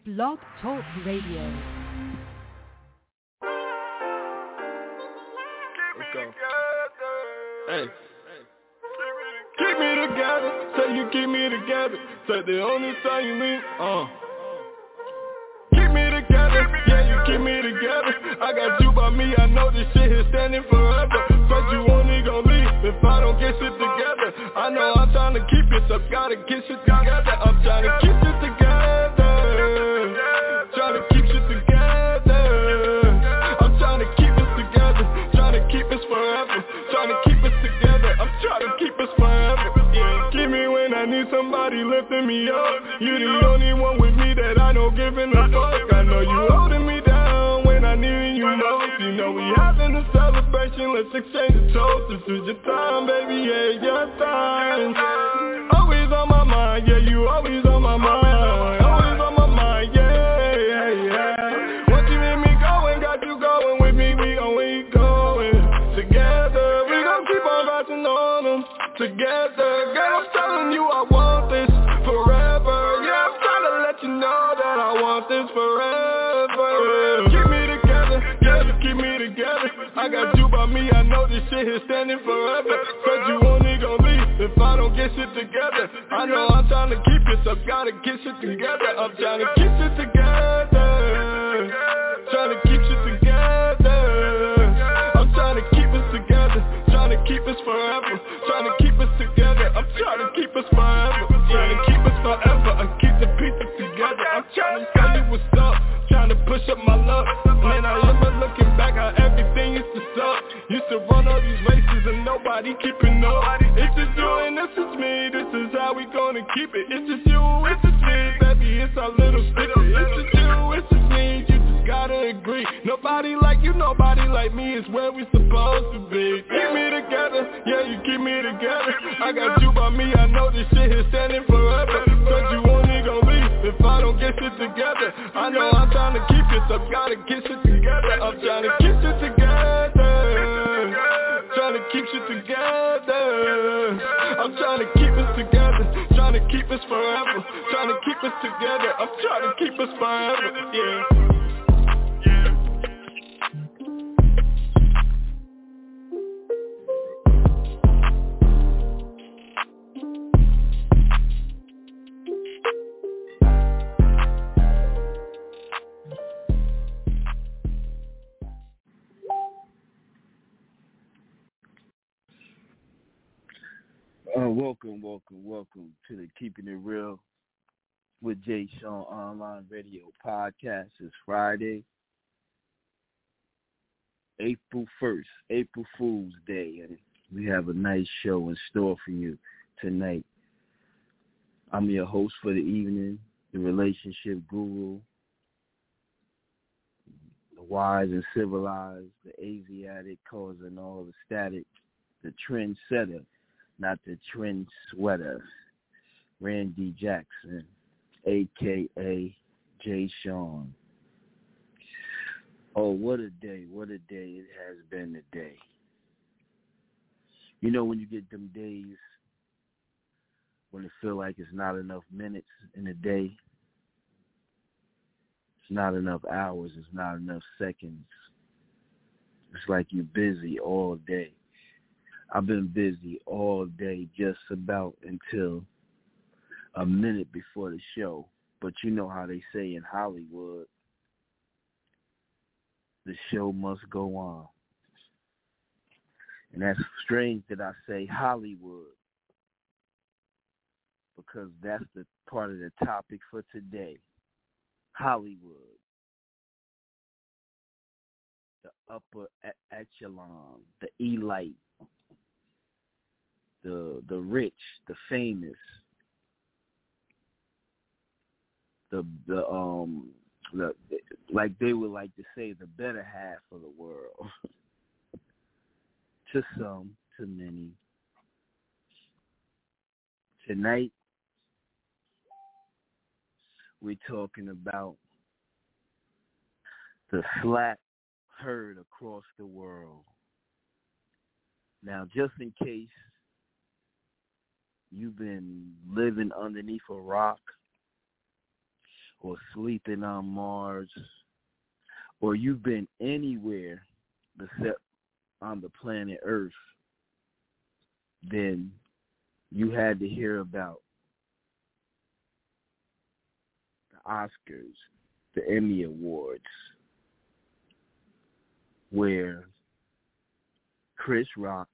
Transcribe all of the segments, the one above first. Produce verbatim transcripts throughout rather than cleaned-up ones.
Blog Talk Radio. Let's go. Hey. Keep me together, say you keep me together. Say the only time you leave, uh. Keep me together, yeah, you keep me together. I got you by me, I know this shit is standing forever. Said you only gon' leave if I don't get shit together. I know I'm trying to keep it, so gotta get shit together. I'm trying to keep shit together. Trying to keep shit together. I'm trying to keep it together. Trying to keep us forever. Trying to keep us together. I'm trying to keep us forever. Yeah. Keep me when I need somebody lifting me up. You the only one with me that I know giving a fuck. I know you holding me down when I need you most. You know we having a celebration, let's exchange a toast. This is your time, baby, yeah, your time. Always on my mind, yeah, you always on my mind. Always on my mind, yeah, yeah, yeah. Once you hit me going, got you going with me, we gon' keep going together. We gon' keep on rising on them together. Girl, I'm telling you I want this forever. Yeah, I'm trying to let you know that I want this forever. Keep me together, yeah, you keep me together. I got you by me, I know this shit is standing forever. Said you only gon' leave if I don't get shit together. I know I'm trying to keep it, so gotta get shit together. I'm trying to keep shit together. Trying to keep shit together. I'm trying to keep us together. Trying to keep us forever. Trying to keep us together. I'm trying to keep us forever. Trying to keep us forever and keep the pieces together. I'm trying to tell you what's up. Trying to push up my luck. Man, I remember looking back how everything used to suck. Used to run all these races and nobody keeping up. It's just you and this is me. This is how we gonna keep it. It's just you, it's just me. Baby, it's our little secret. It's just you, it's just me. You just gotta agree. Nobody like you, nobody like me. Is where we supposed to be. Keep me together, yeah, you keep me together. I got you by me, I know this shit is standing forever. Said you only gon' leave if I don't get shit together. I know I'm trying to keep it, so gotta get shit together. I'm trying to keep shit together. Trying to keep shit together. I'm trying to keep us together. Trying to keep us forever. Trying to keep us together. I'm trying to keep us forever. Yeah. Uh, welcome, welcome, welcome to the Keeping It Real with Jay Sean Online Radio podcast. It's Friday, April first, April Fool's Day, and we have a nice show in store for you tonight. I'm your host for the evening, the relationship guru, the wise and civilized, the Asiatic causing all the static, the trendsetter, not the trend sweater, Randy Jackson, a k a. Jay Sean. Oh, what a day, what a day it has been today. You know when you get them days when it feel like it's not enough minutes in a day, it's not enough hours, it's not enough seconds. It's like you're busy all day. I've been busy all day just about until a minute before the show. But you know how they say in Hollywood, the show must go on. And that's strange that I say Hollywood, because that's the part of the topic for today. Hollywood. The upper echelon, the elite. The the rich, the famous, the the um the like they would like to say the better half of the world. To some, to many. Tonight we're talking about the slap heard across the world. Now, just in case you've been living underneath a rock, or sleeping on Mars, or you've been anywhere except on the planet Earth, then you had to hear about the Oscars, the Emmy Awards, where Chris Rock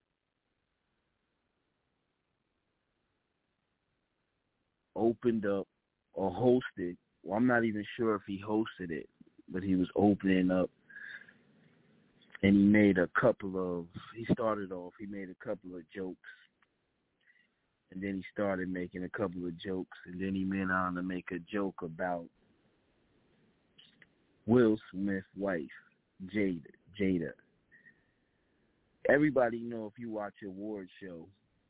opened up or hosted, well, I'm not even sure if he hosted it, but he was opening up, and he made a couple of, he started off, he made a couple of jokes, and then he started making a couple of jokes, and then he went on to make a joke about Will Smith's wife, Jada. Jada. Everybody know if you watch an award show,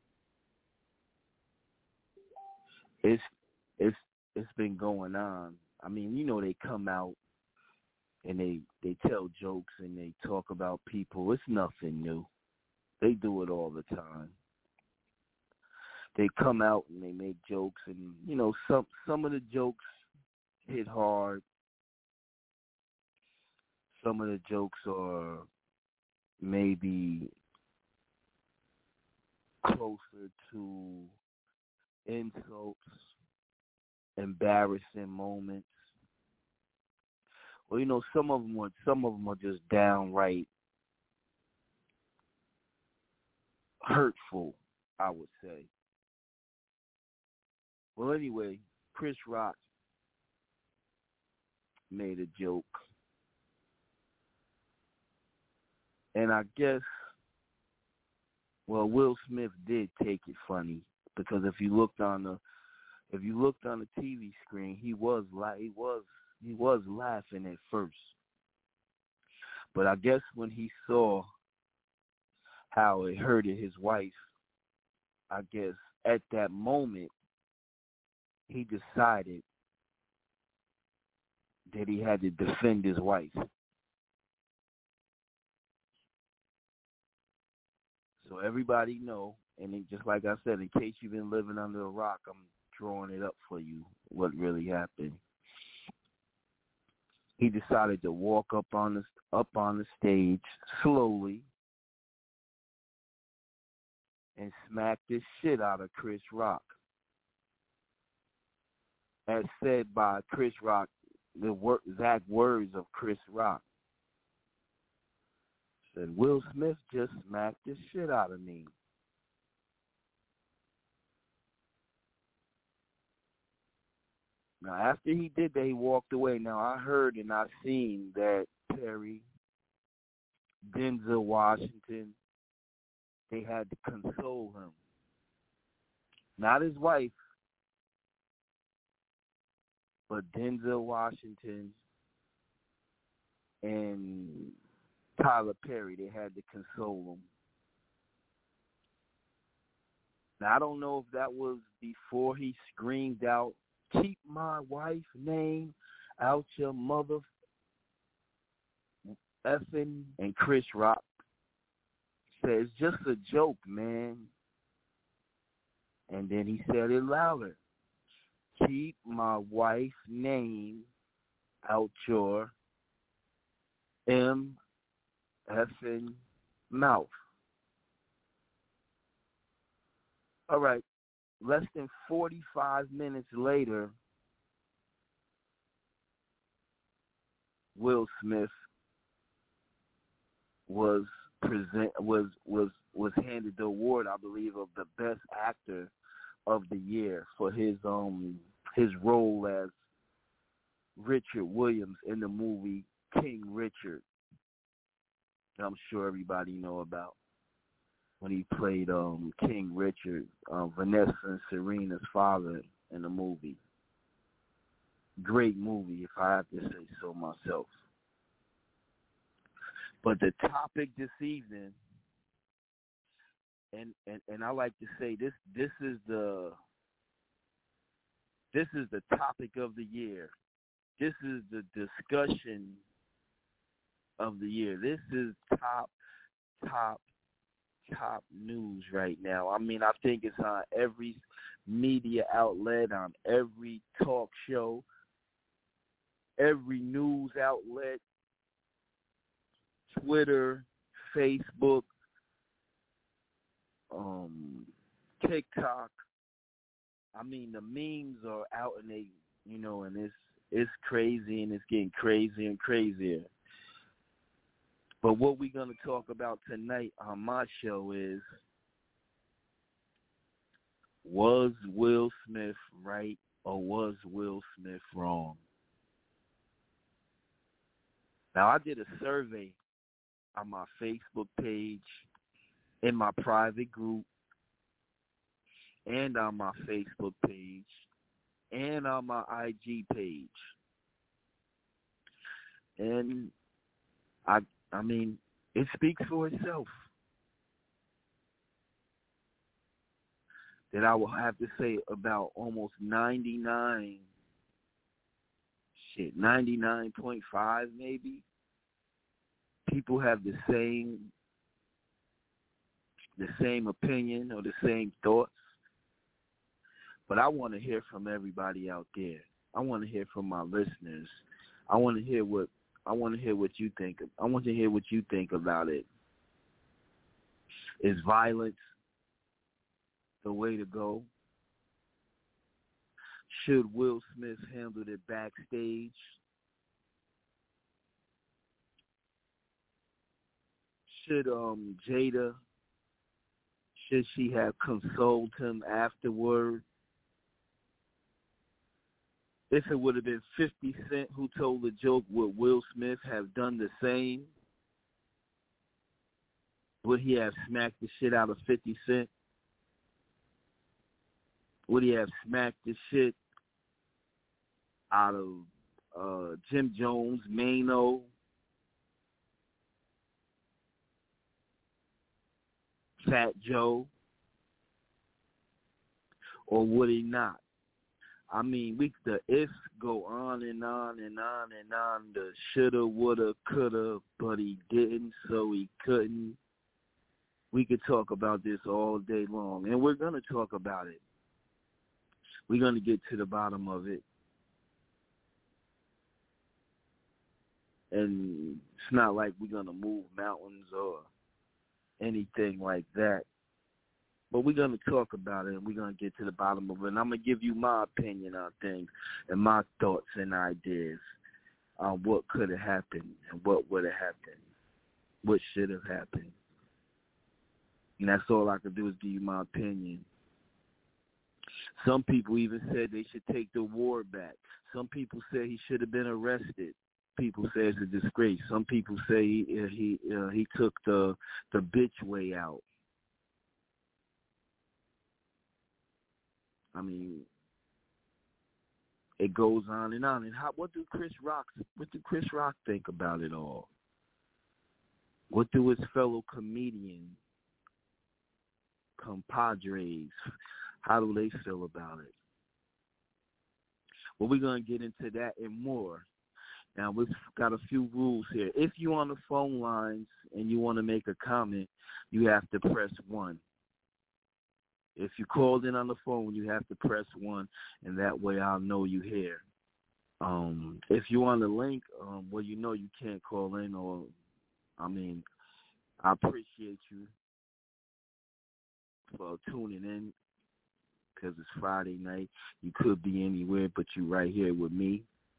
it's it's it's been going on. I mean, you know, they come out and they they tell jokes and they talk about people. It's nothing new. They do it all the time. They come out and they make jokes, and you know, some some of the jokes hit hard. Some of the jokes are maybe closer to insults, embarrassing moments. Well, you know, some of them are some of them are just downright hurtful, I would say. Well, anyway, Chris Rock made a joke, and I guess, well, Will Smith did take it funny, because if you looked on the if you looked on the T V screen, he was la- he was he was laughing at first, but I guess when he saw how it hurted his wife, I guess at that moment he decided that he had to defend his wife. So everybody know, and it, just like I said, in case you've been living under a rock, I'm drawing it up for you, what really happened. He decided to walk up on the up on the stage slowly and smack the shit out of Chris Rock. As said by Chris Rock, the wor- exact words of Chris Rock. Said, Will Smith just smacked the shit out of me. Now, after he did that, he walked away. Now, I heard and I seen that Perry, Denzel Washington, they had to console him. Not his wife, but Denzel Washington and Tyler Perry, they had to console him. Now, I don't know if that was before he screamed out, "Keep my wife's name out your mother effing," and Chris Rock said, "It's just a joke, man." And then he said it louder. "Keep my wife's name out your M effing mouth." All right. Less than forty-five minutes later, Will Smith was present was was was handed the award, I believe, of the best actor of the year for his um his role as Richard Williams in the movie King Richard. I'm sure everybody know about when he played um King Richard, uh, Vanessa and Serena's father in the movie. Great movie, if I have to say so myself. But the topic this evening, and, and, and I like to say this this is the this is the topic of the year. This is the discussion of the year. This is top, top, top news right now. I mean, I think it's on every media outlet, on every talk show. every news outlet, Twitter, Facebook, um, TikTok. I mean, the memes are out and they, you know, and it's it's crazy and it's getting crazier and crazier. But what we're going to talk about tonight on my show is, was Will Smith right or was Will Smith wrong? Now, I did a survey on my Facebook page, in my private group, and on my Facebook page, and on my I G page. And I I mean, it speaks for itself. That I will have to say about almost ninety-nine, shit, ninety-nine point five maybe, people have the same, the same opinion or the same thoughts. But I want to hear from everybody out there. I want to hear from my listeners. I want to hear what I want to hear what you think. I want to hear what you think about it. Is violence the way to go? Should Will Smith handle it backstage? Should um Jada, should she have consoled him afterward? If it would have been fifty Cent who told the joke, would Will Smith have done the same? Would he have smacked the shit out of fifty Cent? Would he have smacked the shit out of uh, Jim Jones, Mano, Fat Joe? Or would he not? I mean, we the ifs go on and on and on and on. The shoulda, woulda, coulda, but he didn't, so he couldn't. We could talk about this all day long, and we're going to talk about it. We're going to get to the bottom of it. And it's not like we're going to move mountains or anything like that. But we're going to talk about it, and we're going to get to the bottom of it. And I'm going to give you my opinion on things and my thoughts and ideas on what could have happened and what would have happened, what should have happened. And that's all I can do is give you my opinion. Some people even said they should take the war back. Some people say he should have been arrested. People say it's a disgrace. Some people say he he, uh, he took the the bitch way out. I mean, it goes on and on. And how, what do Chris Rock what do Chris Rock think about it all? What do his fellow comedian compadres, how do they feel about it? Well, we're going to get into that and more. Now, we've got a few rules here. If you're on the phone lines and you want to make a comment, you have to press one. If you called in on the phone, you have to press one, and that way I'll know you're here. Um, if you're on the link, um, well, you know you can't call in, or, I mean, I appreciate you for tuning in because it's Friday night. You could be anywhere, but you're right here with me.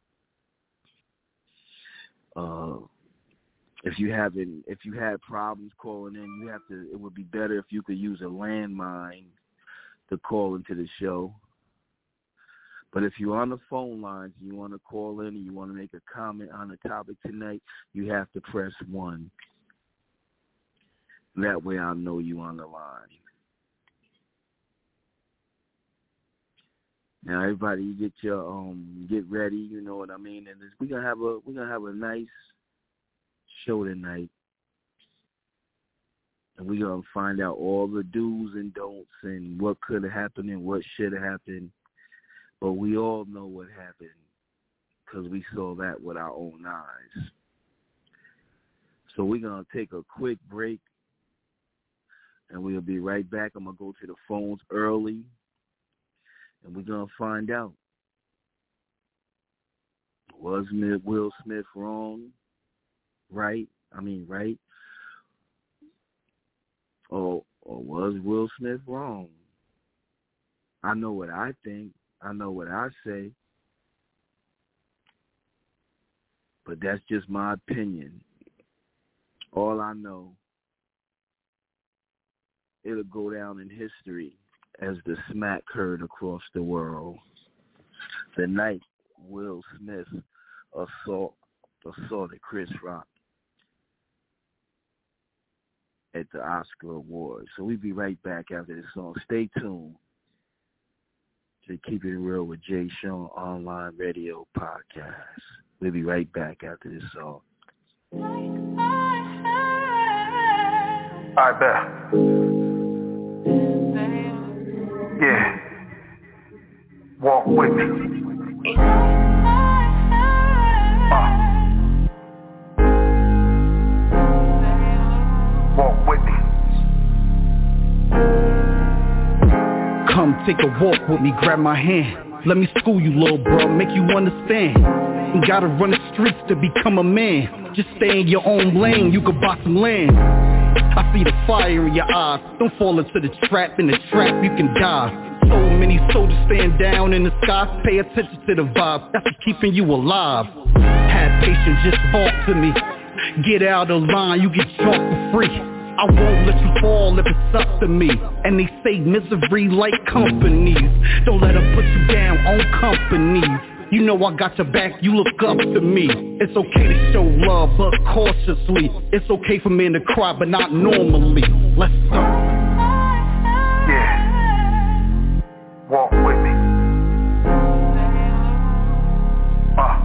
Uh, if you haven't, if you had problems calling in, you have to. It would be better if you could use a landline to call into the show. But if you're on the phone lines and you want to call in and you want to make a comment on the topic tonight, you have to press one. That way I'll know you on the line. Now, everybody, you get your um, get ready. You know what I mean. And we're gonna have a we're gonna have a nice show tonight, and we're gonna find out all the do's and don'ts and what could have happened and what should have happened. But we all know what happened because we saw that with our own eyes. So we're gonna take a quick break, and we'll be right back. I'm gonna go to the phones early. And we're going to find out Was Will Smith wrong? Right? I mean, right? Or, or was Will Smith wrong? I know what I think. I know what I say. But that's just my opinion. All I know, it'll go down in history as the smack heard across the world. The night Will Smith assault, assaulted Chris Rock at the Oscar Awards. So we'll be right back after this song. Stay tuned to Keep It Real with Jay Sean Online Radio Podcast. We'll be right back after this song. I bet. Yeah. Walk with me. Uh. Walk with me. Come take a walk with me, grab my hand. Let me school you, little bro, make you understand. You gotta run the streets to become a man. Just stay in your own lane, you could buy some land. I see the fire in your eyes. Don't fall into the trap, in the trap you can die. So many soldiers stand down in the sky. Pay attention to the vibe, that's what's keeping you alive. Have patience, just walk to me. Get out of line, you get drunk for free. I won't let you fall if it's up to me. And they say misery like companies. Don't let them put you down on companies. You know I got your back, you look up to me. It's okay to show love, but cautiously. It's okay for men to cry, but not normally. Let's go. Yeah. Walk with me. Uh.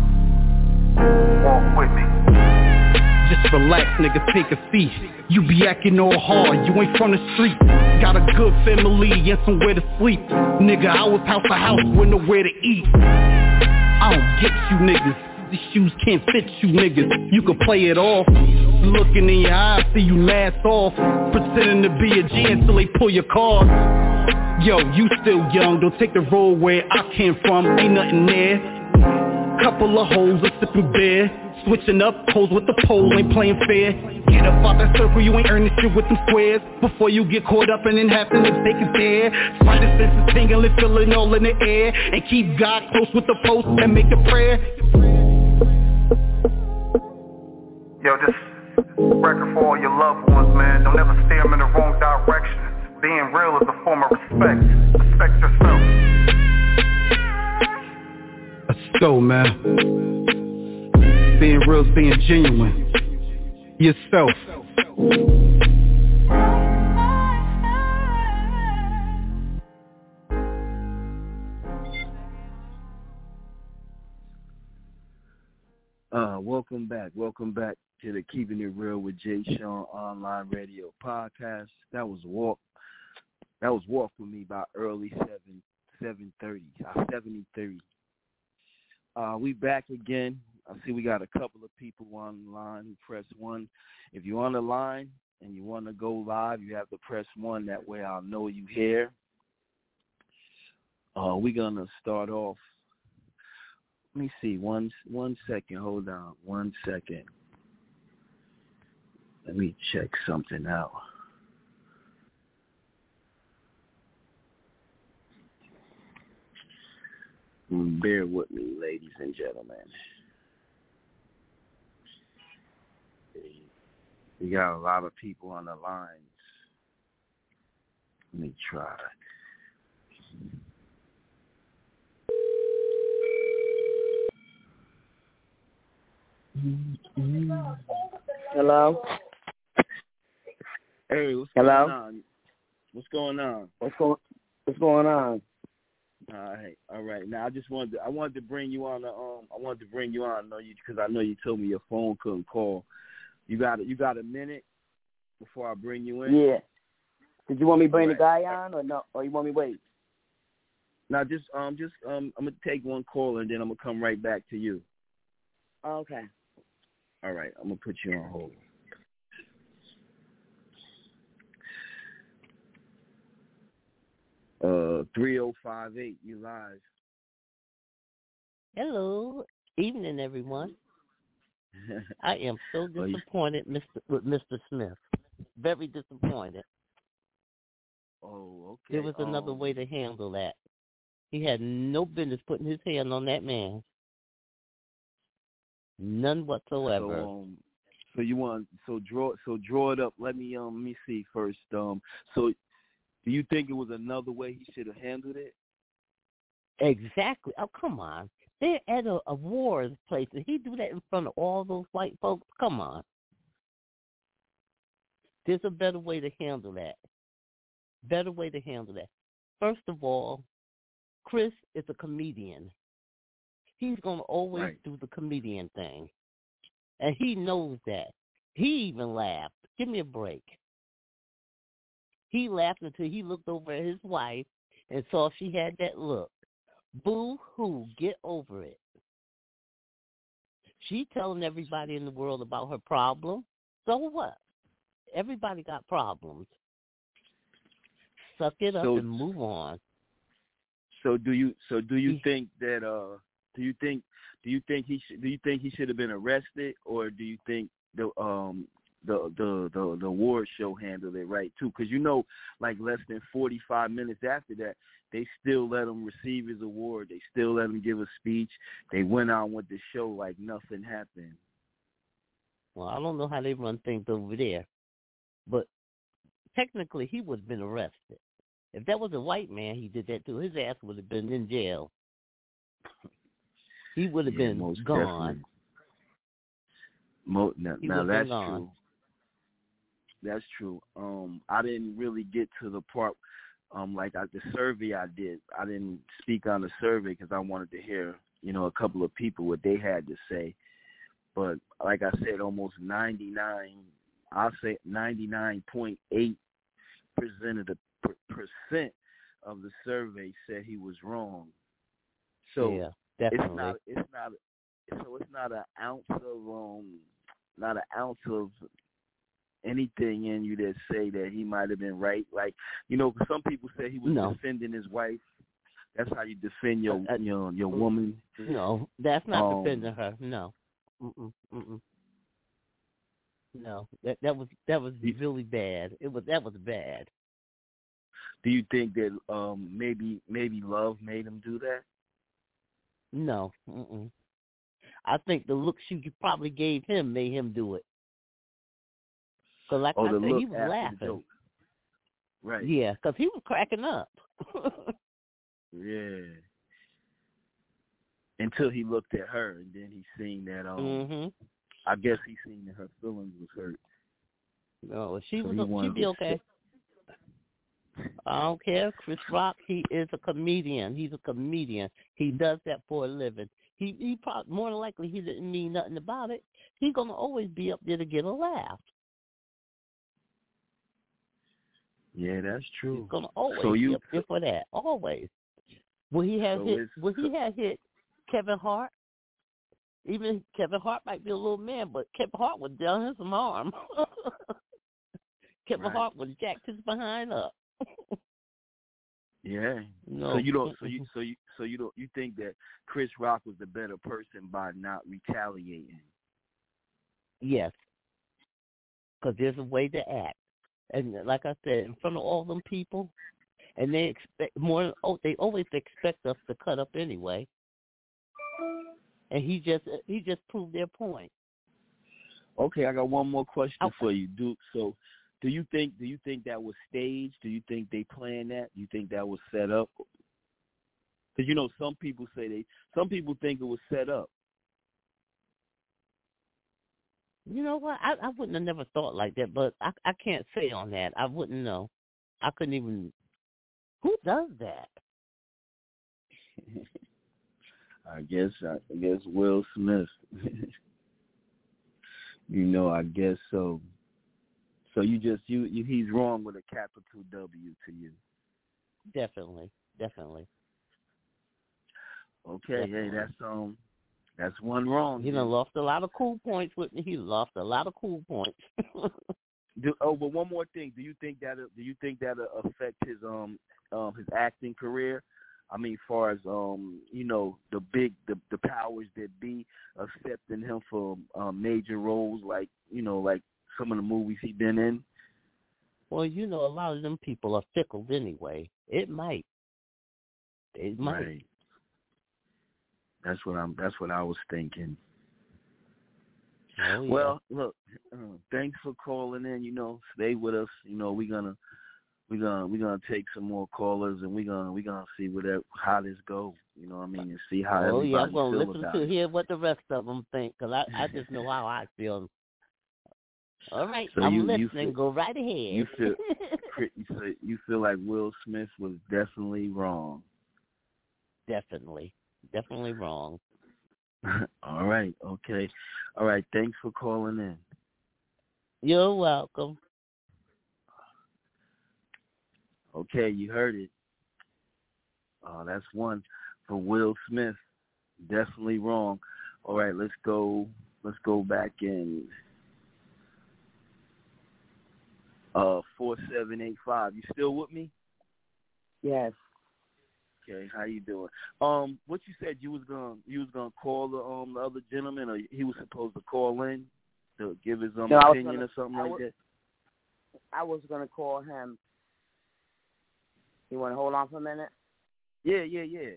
Walk with me. Just relax, nigga, take a seat. You be acting all hard, you ain't from the street. Got a good family and somewhere to sleep. Nigga, I was house to house with nowhere to eat. I don't get you niggas, these shoes can't fit you niggas. You can play it off, looking in your eyes, see you mask off. Pretending to be a G until they pull your card. Yo, you still young, don't take the road where I came from, ain't nothing there. Couple of hoes, a sipping beer. Switching up, hoes with the pole, ain't playing fair. Get up out that circle, you ain't earning shit with them squares. Before you get caught up and then have to take it there. Spider senses tingling, feeling all in the air. And keep God close with the post and make a prayer. Yo, this record for all your loved ones, man. Don't ever steer them in the wrong direction. Being real is a form of respect. Respect yourself. Let's go, man. Being real is being genuine. Yourself. Uh, welcome back. Welcome back to the Keeping It Real with Jay Sean Online Radio Podcast. That was Walk. That was Walk with me by early seven seven thirty. Uh, seventy thirty. Uh, we back again. I see we got a couple of people on the line who press one. If you're on the line and you want to go live, you have to press one. That way I'll know you here. Uh, we're going to start off. Let me see. One, one second. Hold on. One second. Let me check something out. Bear with me, ladies and gentlemen. We got a lot of people on the lines. Let me try. Hello? Hey, what's Hello? going on? What's going on? What's going What's going on? All right, all right. Now I just wanted to, I wanted to bring you on the um I wanted to bring you on. I know you because I know you told me your phone couldn't call. You got you got a minute before I bring you in? Yeah. Did you want me to bring right. the guy on or no? Or you want me to wait? Now just um just um I'm gonna take one call and then I'm gonna come right back to you. Okay. All right, I'm gonna put you on hold. Uh, three oh five eight, you live. Hello, Evening, everyone. I am so disappointed, Mister with Mister Smith. Very disappointed. Oh, okay. There was another um, way to handle that. He had no business putting his hand on that man. None whatsoever. So, um, so you want so draw so draw it up. Let me um let me see first. Um, so do you think it was another way he should have handled it? Exactly. Oh, come on. They're at a awards place, and he do that in front of all those white folks. Come on. There's a better way to handle that. Better way to handle that. First of all, Chris is a comedian. He's going to always Right. do the comedian thing. And he knows that. He even laughed. Give me a break. He laughed until he looked over at his wife and saw she had that look. Boo-hoo, get over it. She telling everybody in the world about her problem. So what? Everybody got problems. Suck it up So- and move on. So do you so do you He- think that uh do you think do you think he should do you think he should have been arrested, or do you think the um the the the, the award show handled it right too? Because you know, like less than forty-five minutes after that, they still let him receive his award. They still let him give a speech. They went on with the show like nothing happened. Well, I don't know how they run things over there, but technically he would have been arrested. If that was a white man, he did that too. His ass would have been in jail. He would have Yeah, been most gone. definitely. Mo- now, He now would've been that's gone. true. That's true. Um, I didn't really get to the part, um, like I, the survey I did. I didn't speak on the survey because I wanted to hear, you know, a couple of people what they had to say. But like I said, almost ninety-nine, I'll say ninety-nine point eight percent of the per- percent of the survey said he was wrong. So yeah, it's definitely. not, it's not, so it's not an ounce of, um, not an ounce of anything in you that say that he might have been right. Like, you know, some people say he was No. defending his wife. That's how you defend your Uh, uh, your your woman. No, that's not Um, defending her. No. Mm-mm, mm-mm. No, that that was that was really bad. It was that was bad. Do you think that um maybe maybe love made him do that? No. Mm-mm. I think the look she probably gave him made him do it. Because like Oh, I the said, look he was after the laughing. joke. Right. Yeah, because he was cracking up. Yeah. Until he looked at her, and then he seen that um mhm. I guess he seen that her feelings was hurt. No, she So was. he She wanted be to okay. I don't care. Chris Rock, he is a comedian. He's a comedian. He does that for a living. He he probably more than likely he didn't mean nothing about it. He's gonna always be up there to get a laugh. Yeah, that's true. He's gonna always So you be up there for that. Always. Will he have So hit? it's- Will he have hit Kevin Hart? Even Kevin Hart might be a little man, but Kevin Hart was down his arm. Kevin Right. Hart was jacked his behind up. Yeah. No. So you don't. So you. So you. So you don't. You think that Chris Rock was the better person by not retaliating? Yes, because there's a way to act, and like I said, in front of all them people, and they expect more. Oh, they always expect us to cut up anyway, and he just he just proved their point. Okay, I got one more question Okay. for you, Duke. So, do you think do you think that was staged? Do you think they planned that? Do you think that was set up? Because you know, some people say they. Some people think it was set up. You know what? I, I wouldn't have never thought like that, but I I can't say on that. I wouldn't know. I couldn't even. Who does that? I guess I guess Will Smith. You know, I guess so. So you just you, you he's wrong with a capital W to you. Definitely, definitely. Okay, Definitely. hey, that's um that's one wrong. He done lost a lot of cool points with me. He lost a lot of cool points. Do, oh, but one more thing. Do you think that do you think that affect his um um his acting career? I mean, far as um, you know, the big the the powers that be accepting him for um, major roles, like you know, like some of the movies he been in. Well, you know, a lot of them people are fickled anyway. It might. It might. Right. That's what I'm. That's what I was thinking. Oh, yeah. Well, look, uh, thanks for calling in. You know, stay with us. You know, we're gonna we're gonna we're gonna take some more callers, and we're gonna we're gonna see what that, how this goes. You know what I mean, and see how oh everybody yeah, I'm gonna feel listen about to it. hear what the rest of them think, cause I I just know how I feel. All right, So I'm you, listening. you feel, Go right ahead. You feel you feel like Will Smith was definitely wrong. Definitely, definitely wrong. All right, okay. All right, thanks for calling in. You're welcome. Okay, you heard it. Uh, that's one for Will Smith. Definitely wrong. All right, let's go. Let's go back in. Uh, four seven eight five. You still with me? Yes. Okay, how you doing? Um, what you said you was gonna you was gonna call the um the other gentleman, or he was supposed to call in to give his um no, opinion gonna, or something I like was, that. I was gonna call him. You want to hold on for a minute? Yeah, yeah, yeah.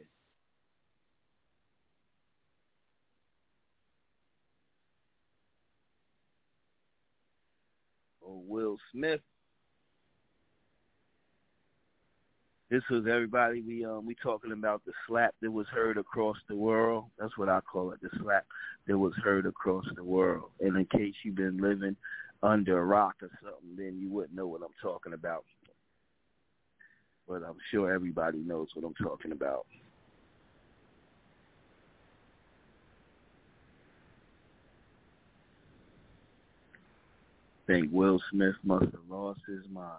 Oh, Will Smith. This was everybody. We um we talking about the slap that was heard across the world. That's what I call it, the slap that was heard across the world. And in case you've been living under a rock or something, then you wouldn't know what I'm talking about. But I'm sure everybody knows what I'm talking about. I think Will Smith must have lost his mind.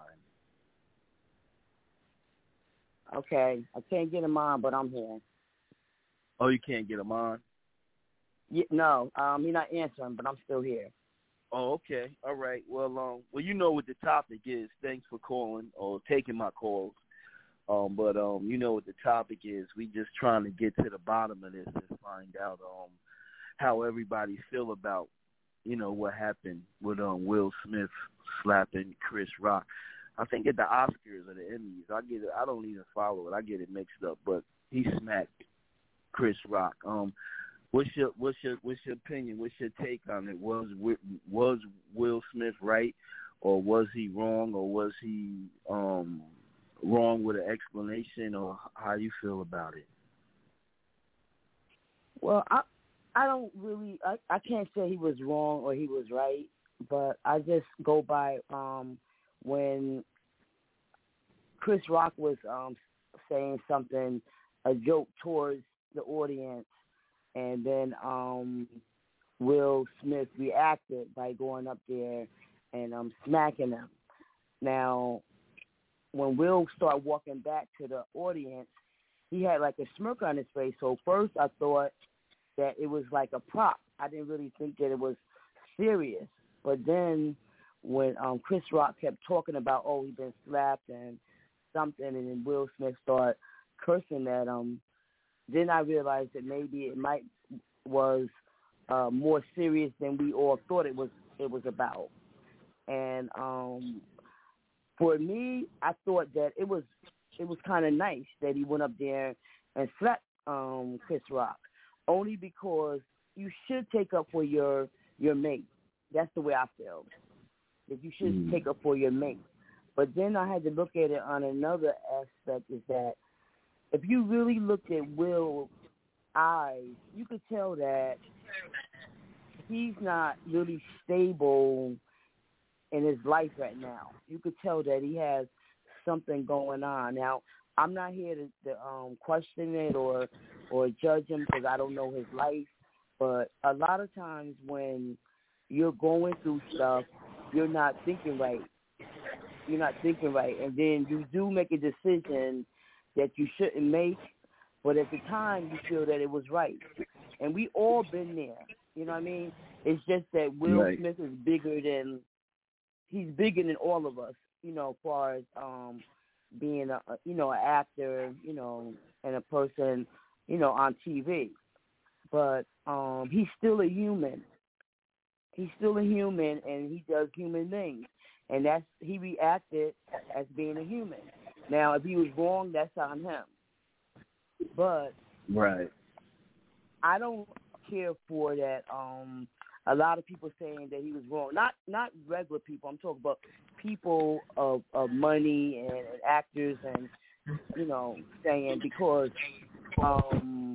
Okay, I can't get him on, but I'm here. Oh, you can't get him on? Yeah, no, um, he's not answering, but I'm still here. Oh, okay. All right. Well, um, well, you know what the topic is. Thanks for calling or taking my calls. Um, but um, you know what the topic is. We just trying to get to the bottom of this and find out um how everybody feel about, you know, what happened with um Will Smith slapping Chris Rock. I think at the Oscars or the Emmys, I get it. I don't even follow it. I get it mixed up. But he smacked Chris Rock. Um, what's your what's your what's your opinion? What's your take on it? Was was Will Smith right, or was he wrong, or was he um wrong with an explanation, or how you feel about it? Well, I I don't really I, I can't say he was wrong or he was right, but I just go by um when Chris Rock was um saying something, a joke towards the audience, and then um Will Smith reacted by going up there and um smacking him. Now, when Will started walking back to the audience, he had like a smirk on his face. So first I thought that it was like a prop. I didn't really think that it was serious. But then when um, Chris Rock kept talking about, oh, he's been slapped and something, and then Will Smith started cursing at him, then I realized that maybe it might was uh, more serious than we all thought it was it was about. And um, for me, I thought that it was it was kind of nice that he went up there and slapped um, Chris Rock, only because you should take up for your your mate. That's the way I feel. That you should mm. take up for your mate. But then I had to look at it on another aspect, is that if you really looked at Will's eyes, you could tell that he's not really stable in his life right now. You could tell that he has something going on. Now, I'm not here to, to um, question it or or judge him because I don't know his life, but a lot of times when you're going through stuff, you're not thinking right. You're not thinking right, and then you do make a decision that you shouldn't make, but at the time you feel that it was right. And we all been there. You know what I mean? It's just that Will right. Smith is bigger than he's bigger than all of us. You know, as far as um, being a you know an actor, you know, and a person, you know, on T V. But um, he's still a human. He's still a human, and he does human things, and that's he reacted as being a human. Now, if he was wrong, that's on him. But right, I don't care for that. Um, a lot of people saying that he was wrong. Not not regular people. I'm talking about people of, of money and, and actors, and you know, saying because um,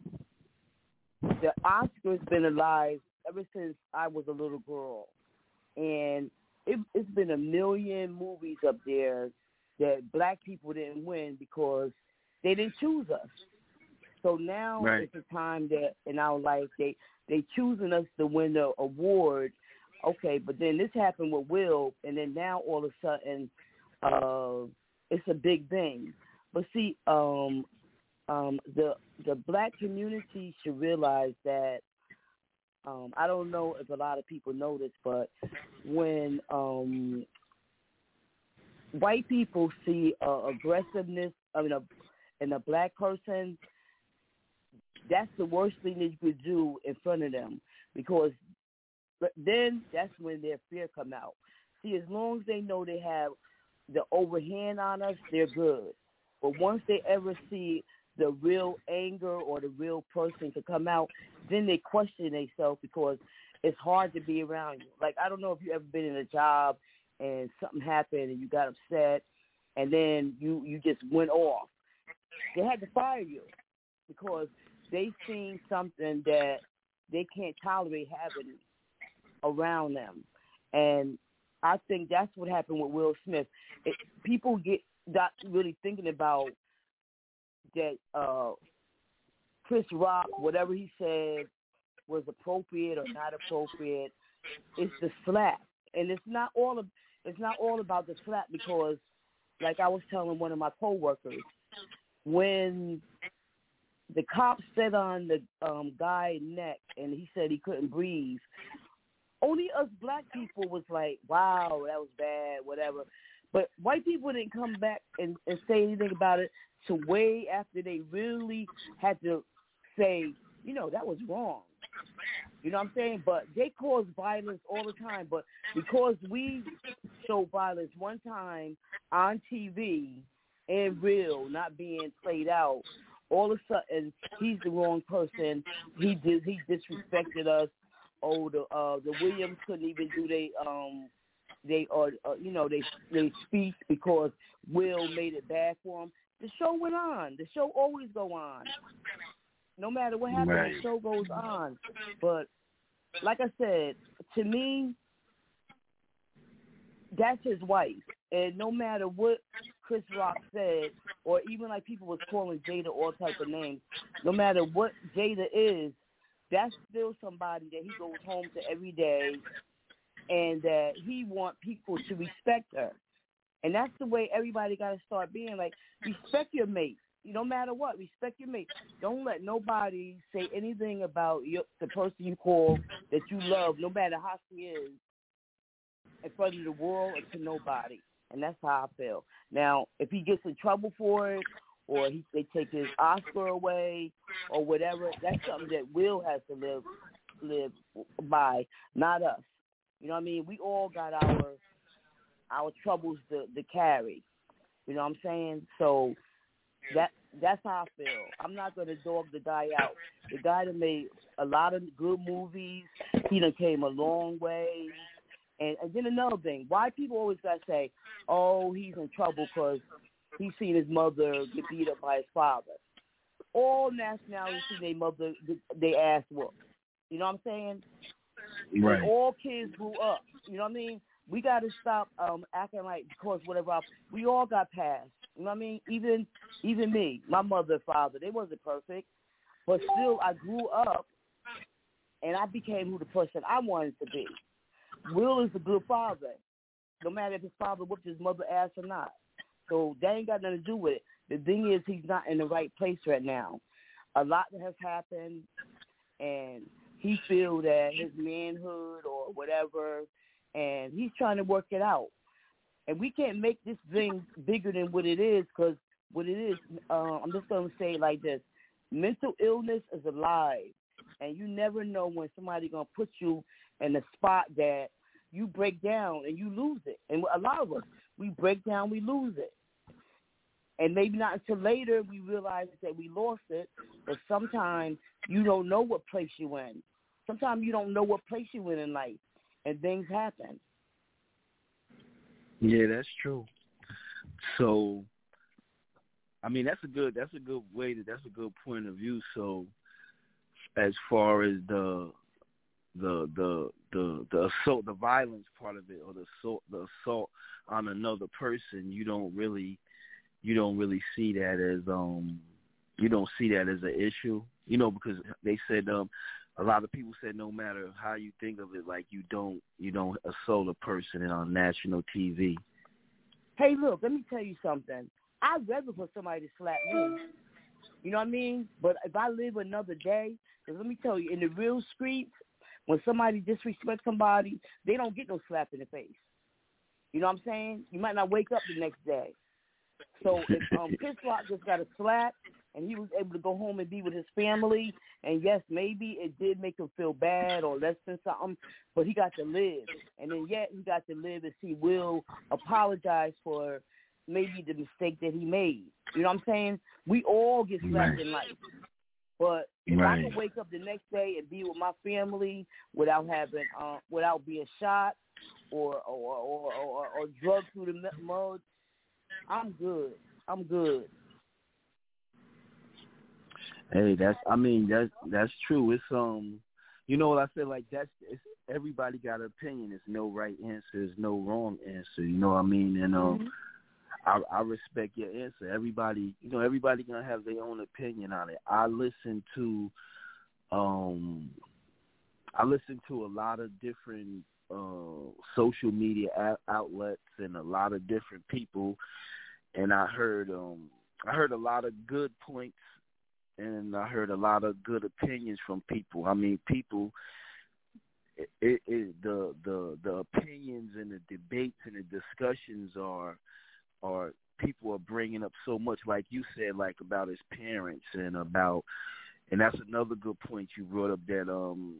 the Oscar's been alive ever since I was a little girl, and it, it's been a million movies up there that black people didn't win because they didn't choose us. So now right. it's a time that in our life they they choosing us to win the award. Okay, but then this happened with Will, and then now all of a sudden uh, it's a big thing. But see, um, um, the the black community should realize that. Um, I don't know if a lot of people know this, but when um, white people see uh, aggressiveness I mean, a, in a black person, that's the worst thing that you could do in front of them, because then that's when their fear come out. See, as long as they know they have the overhand on us, they're good. But once they ever see the real anger or the real person to come out, then they question themselves because it's hard to be around you. Like, I don't know if you ever been in a job and something happened and you got upset and then you, you just went off. They had to fire you because they seen something that they can't tolerate having around them. And I think that's what happened with Will Smith. It, people get not really thinking about that uh, Chris Rock, whatever he said was appropriate or not appropriate. It's the slap, and it's not all of, it's not all about the slap, because, like I was telling one of my coworkers, when the cop sat on the um, guy's neck and he said he couldn't breathe, only us black people was like, wow, that was bad, whatever. But white people didn't come back and, and say anything about it till way after they really had to say, you know, that was wrong. You know what I'm saying? But they cause violence all the time. But because we show violence one time on T V and real, not being played out, all of a sudden he's the wrong person. He did, he disrespected us. Oh, the uh, the Williams couldn't even do they um they or uh, you know they they speak because Will made it bad for him. The show went on. The show always go on. No matter what happens, right. the show goes on. But like I said, to me, that's his wife. And no matter what Chris Rock said, or even like people was calling Jada all type of names, no matter what Jada is, that's still somebody that he goes home to every day, and that he want people to respect her. And that's the way everybody got to start being. Like, respect your mate. No matter what, respect your mate. Don't let nobody say anything about your, the person you call that you love, no matter how she is, in front of the world or to nobody. And that's how I feel. Now, if he gets in trouble for it, or he, they take his Oscar away, or whatever, that's something that Will has to live live by, not us. You know what I mean? We all got our our troubles to, to carry. You know what I'm saying? So that that's how I feel. I'm not going to dog the guy out. The guy that made a lot of good movies, he done came a long way. And, and then another thing, why people always got to say, oh, he's in trouble because he's seen his mother get beat up by his father. All nationalities see their mother, they ass whooped. You know what I'm saying? Right. And all kids grew up. You know what I mean? We got to stop um, acting like because whatever. We all got past. You know what I mean? Even even me, my mother and father, they wasn't perfect. But still, I grew up, and I became who the person I wanted to be. Will is a good father, no matter if his father whooped his mother ass or not. So that ain't got nothing to do with it. The thing is, he's not in the right place right now. A lot has happened, and he feels that his manhood or whatever, and he's trying to work it out. And we can't make this thing bigger than what it is, because what it is, uh, I'm just going to say it like this. Mental illness is alive, and you never know when somebody's going to put you in a spot that you break down and you lose it. And a lot of us, we break down, we lose it. And maybe not until later we realize that we lost it, but sometimes you don't know what place you're in. Sometimes you don't know what place you're in in life, and things happen. Yeah, that's true. So, I mean, that's a good that's a good way to that's a good point of view. So, as far as the the the the the assault, the violence part of it, or the assault the assault on another person, you don't really you don't really see that as um you don't see that as an issue, you know, because they said um a lot of people said no matter how you think of it, like you don't you don't assault a person on national T V. Hey, look, let me tell you something. I'd rather for somebody to slap me. You know what I mean? But if I live another day, because let me tell you, in the real streets, when somebody disrespects somebody, they don't get no slap in the face. You know what I'm saying? You might not wake up the next day. So if um, Chris Rock just got a slap and he was able to go home and be with his family, and yes, maybe it did make him feel bad or less than something, but he got to live. And then yet he got to live as he will apologize for maybe the mistake that he made. You know what I'm saying? We all get slapped right in life. But if right. I can wake up the next day and be with my family without having, uh, without being shot or or, or, or, or drugged through the mud, I'm good. I'm good. Hey, that's. I mean, that's that's true. It's um, you know what I said? Like that's. It's, everybody got an opinion. There's no right answer. There's no wrong answer. You know what I mean? And um, mm-hmm. I, I respect your answer. Everybody, you know, everybody gonna have their own opinion on it. I listen to, um, I listen to a lot of different uh, social media a- outlets and a lot of different people, and I heard um, I heard a lot of good points. And I heard a lot of good opinions from people. I mean, people, it, it, it, the the the opinions and the debates and the discussions are, are people are bringing up so much, like you said, like about his parents and about, and that's another good point you brought up, that um,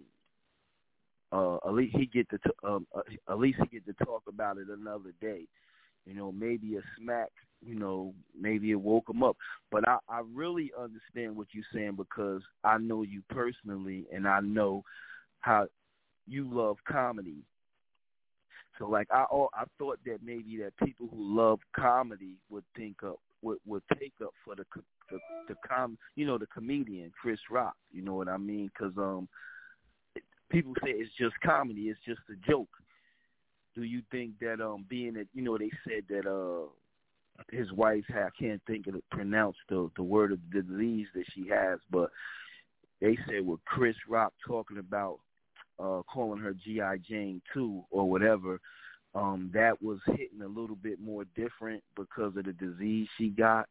uh, at least he get to t- um, uh, at least he get to talk about it another day. You know, maybe a smack, you know, maybe it woke him up. But I, I really understand what you're saying, because I know you personally, and I know how you love comedy. So, like, I I thought that maybe that people who love comedy would think up, would, would take up for the the, the com, you know, the comedian Chris Rock. You know what I mean? Because um, people say it's just comedy, it's just a joke. Do you think that um being that, you know, they said that uh his wife had, I can't think of it, pronounce the the word of the disease that she has, but they said with Chris Rock talking about uh calling her G I Jane two or whatever, um that was hitting a little bit more different because of the disease she got.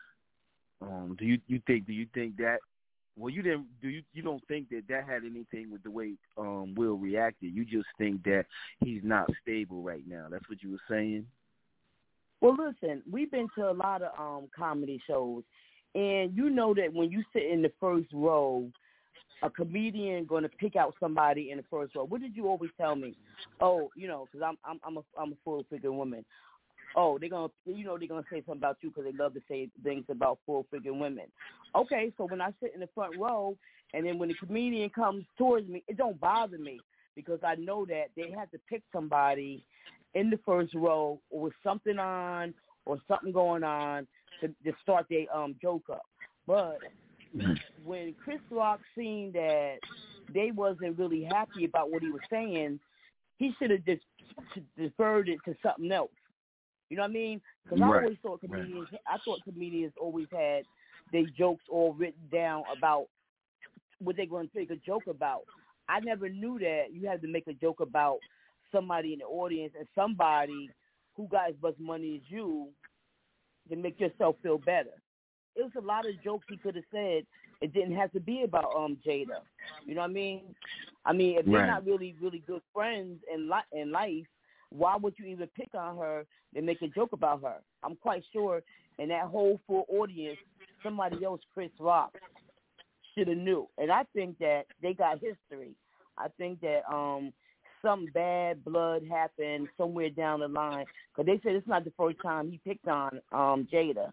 Um, do you you think do you think that? Well, you didn't. Do you? You don't think that that had anything with the way um, Will reacted? You just think that he's not stable right now. That's what you were saying. Well, listen, we've been to a lot of um, comedy shows, and you know that when you sit in the first row, a comedian going to pick out somebody in the first row. What did you always tell me? Oh, you know, because I'm I'm I'm a I'm a full figure woman. Oh, they're gonna, you know, they're gonna say something about you because they love to say things about full-figure women. Okay, so when I sit in the front row, and then when the comedian comes towards me, it don't bother me, because I know that they have to pick somebody in the first row or with something on or something going on to, to start their um joke up. But when Chris Rock seen that they wasn't really happy about what he was saying, he should have just deferred it to something else. You know what I mean? Because right. I always thought comedians, right. I thought comedians always had their jokes all written down about what they're going to make a joke about. I never knew that you had to make a joke about somebody in the audience and somebody who got as much money as you to make yourself feel better. It was a lot of jokes he could have said. It didn't have to be about um Jada. You know what I mean? I mean, if they're right. not really, really good friends in li- in life, why would you even pick on her and make a joke about her? I'm quite sure in that whole full audience, somebody else, Chris Rock, should have knew. And I think that they got history. I think that um, some bad blood happened somewhere down the line. Because they said it's not the first time he picked on um, Jada.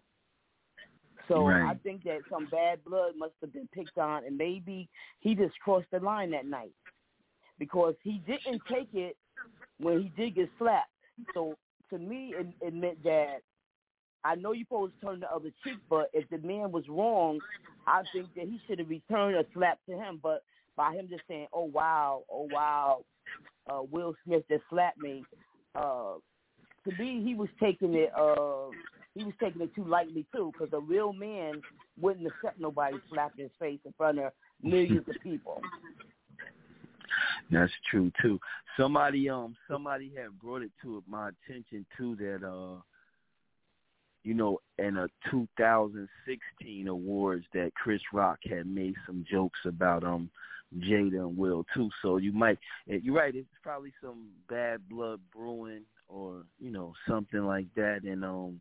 So right. I think that some bad blood must have been picked on, and maybe he just crossed the line that night. Because he didn't take it when he did get slapped. So to me, it, it meant that I know you're supposed to turn the other cheek, but if the man was wrong, I think that he should have returned a slap to him. But by him just saying, oh, wow, oh, wow, uh, Will Smith just slapped me, uh, to me, he was taking it uh, he was taking it too lightly, too, because a real man wouldn't accept nobody slapping his face in front of millions of people. That's true too. Somebody um somebody had brought it to my attention too that uh you know in a two thousand sixteen awards that Chris Rock had made some jokes about um Jada and Will too. So you might you're right. It's probably some bad blood brewing or you know something like that, and um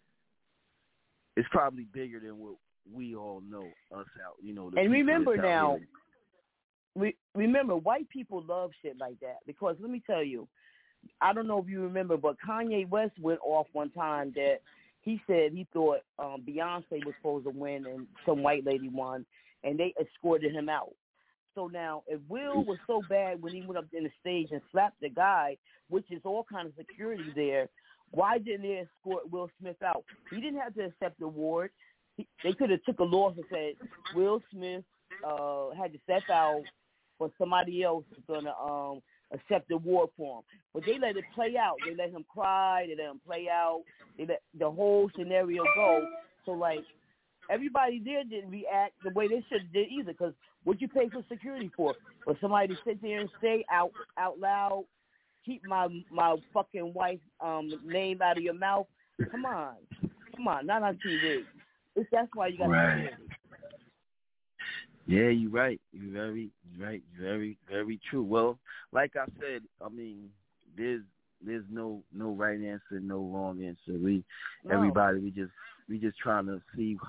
it's probably bigger than what we all know us out. You know. The and remember now. Here. We, remember, white people love shit like that because let me tell you, I don't know if you remember, but Kanye West went off one time that he said he thought um, Beyonce was supposed to win and some white lady won, and they escorted him out. So now, if Will was so bad when he went up in the stage and slapped the guy, which is all kind of security there, why didn't they escort Will Smith out? He didn't have to accept the award. He, they could have took a loss and said Will Smith uh, had to step out, but somebody else is going to um, accept the award for him. But they let it play out. They let him cry. They let him play out. They let the whole scenario go. So, like, everybody there didn't react the way they should have did either because what you pay for security for? For somebody to sit there and say out out loud, keep my my fucking wife's um, name out of your mouth? Come on. Come on. Not on T V. It's, that's why you got right. security. Yeah, you're right. You're very, right, very, very true. Well, like I said, I mean, there's there's no no right answer, no wrong answer. We no. everybody, we just we just trying to see.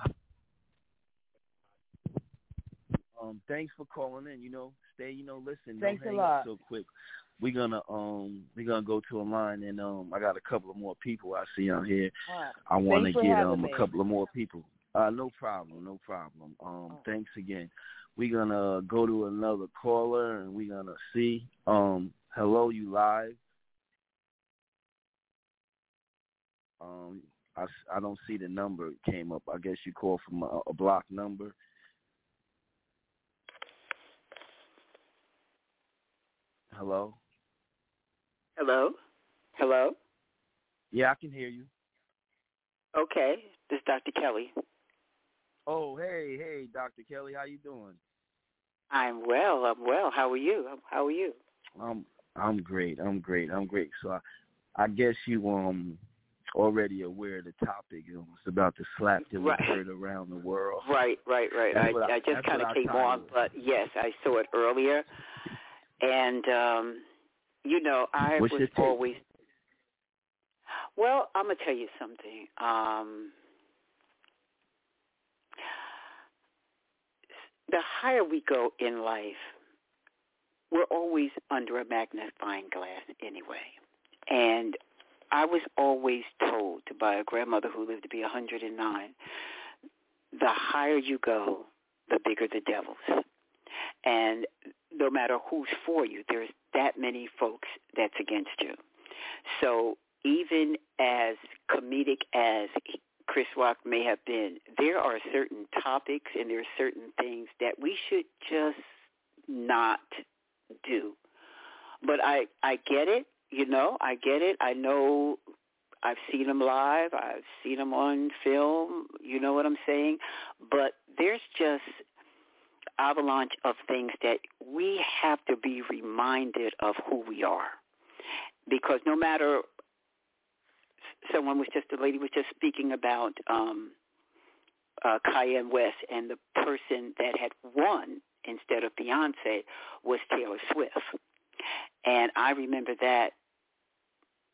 Um, thanks for calling in. You know, stay. You know, listen. Thanks don't a hang lot. up so quick. We're gonna um we're gonna go to a line and um I got a couple of more people I see on here. Right. I want to get um me. a couple of more people. Uh, no problem, no problem. Um, oh. Thanks again. We're gonna go to another caller and we're gonna see. Um, hello, you live? Um, I, I don't see the number it came up. I guess you called from a, a blocked number. Hello. Hello? Hello? Yeah, I can hear you. Okay, this is Doctor Kelly. Oh, hey, hey, Doctor Kelly, how you doing? I'm well, I'm well. How are you? How are you? I'm I'm great, I'm great, I'm great. So I, I guess you um already aware of the topic. You know, it's about the slap that was right. heard around the world. Right, right, right. I, I, I just kind of came on, but yes, I saw it earlier. And, um, you know, I What's was always, well, I'm going to tell you something. Um, the higher we go in life, we're always under a magnifying glass anyway. And I was always told by a grandmother who lived to be one hundred nine, the higher you go, the bigger the devils. And no matter who's for you, there's that many folks that's against you. So even as comedic as Chris Rock may have been, there are certain topics and there are certain things that we should just not do. But I, I get it, you know, I get it. I know I've seen him live. I've seen him on film. You know what I'm saying? But there's just avalanche of things that we have to be reminded of who we are. Because no matter, someone was just, a lady was just speaking about um, uh, Kanye West, and the person that had won instead of Beyonce was Taylor Swift. And I remember that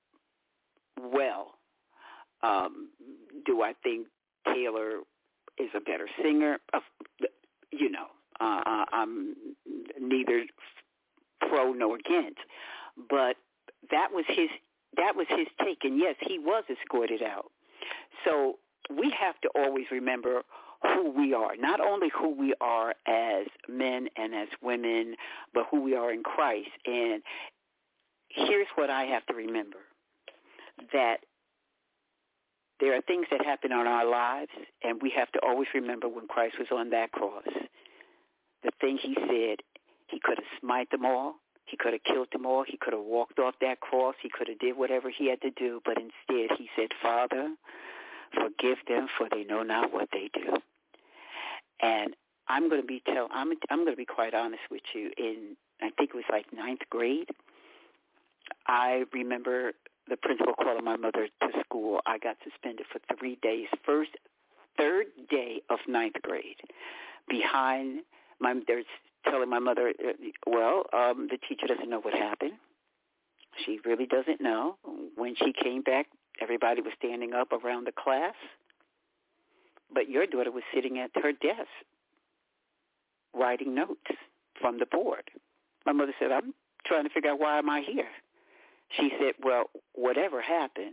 well. Um, do I think Taylor is a better singer? Uh, you know, uh, I'm neither pro nor against, but that was his that was his take, and yes, he was escorted out. So we have to always remember who we are, not only who we are as men and as women, but who we are in Christ. And here's what I have to remember, that there are things that happen in our lives, and we have to always remember when Christ was on that cross, the thing he said, he could have smite them all, he could have killed them all, he could have walked off that cross, he could have did whatever he had to do, but instead he said, Father, forgive them, for they know not what they do. And I'm going to be tell I'm I'm going to be quite honest with you. In I think it was like ninth grade, I remember the principal calling my mother to school. I got suspended for three days. First, third day of ninth grade, behind my they're telling my mother, well, um, the teacher doesn't know what happened. She really doesn't know. When she came back, everybody was standing up around the class, but your daughter was sitting at her desk writing notes from the board. My mother said, I'm trying to figure out why am I here. She said, well, whatever happened,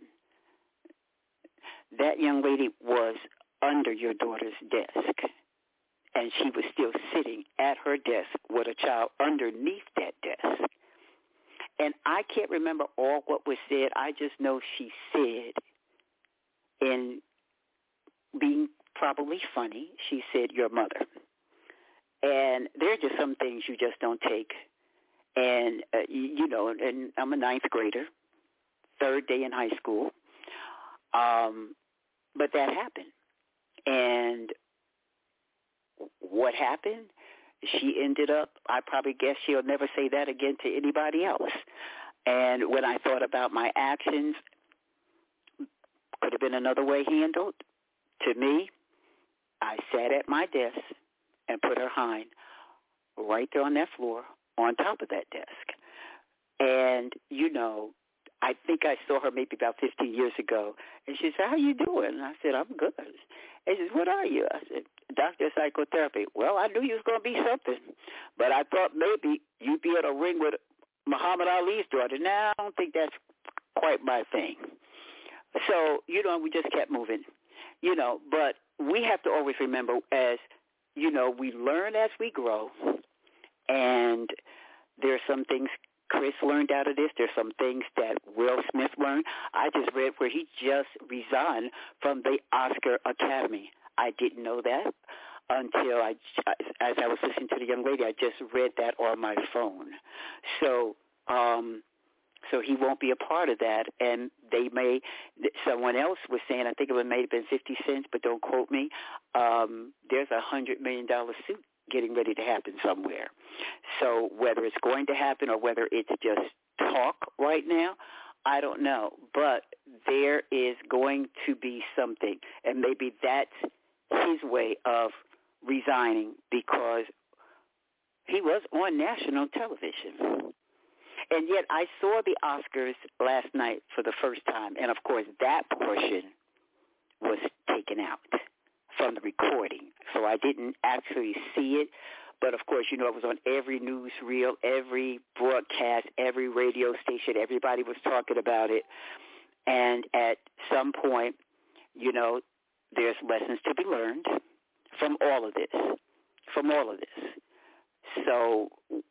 that young lady was under your daughter's desk, and she was still sitting at her desk with a child underneath that desk. And I can't remember all what was said. I just know she said, in being probably funny, she said, your mother. And there are just some things you just don't take. And, uh, you, you know, and I'm a ninth grader, third day in high school. Um, but that happened. And what happened? She ended up, I probably guess she'll never say that again to anybody else. And when I thought about my actions, could have been another way handled. To me, I sat at my desk and put her hind right there on that floor on top of that desk. And, you know, I think I saw her maybe about fifteen years ago. And she said, how you doing? And I said, I'm good. And she said, what are you? I said, doctor of psychotherapy. Well, I knew you was going to be something, but I thought maybe you'd be able to ring with Muhammad Ali's daughter. Now, I don't think that's quite my thing. So, you know, we just kept moving, you know, but we have to always remember, as, you know, we learn as we grow, and there are some things Chris learned out of this. There's some things that Will Smith learned. I just read where he just resigned from the Oscar Academy. I didn't know that until I, as I was listening to the young lady, I just read that on my phone. So, um, so he won't be a part of that. And they may, someone else was saying, I think it may have been fifty cents, but don't quote me. Um, there's a hundred million dollar suit getting ready to happen somewhere. So whether it's going to happen or whether it's just talk right now, I don't know. But there is going to be something, and maybe that's his way of resigning, because he was on national television. And yet I saw the Oscars last night for the first time, and of course that portion was taken out from the recording. So I didn't actually see it, but of course, you know, it was on every newsreel, every broadcast, every radio station. Everybody was talking about it. And at some point, you know, there's lessons to be learned from all of this, from all of this. So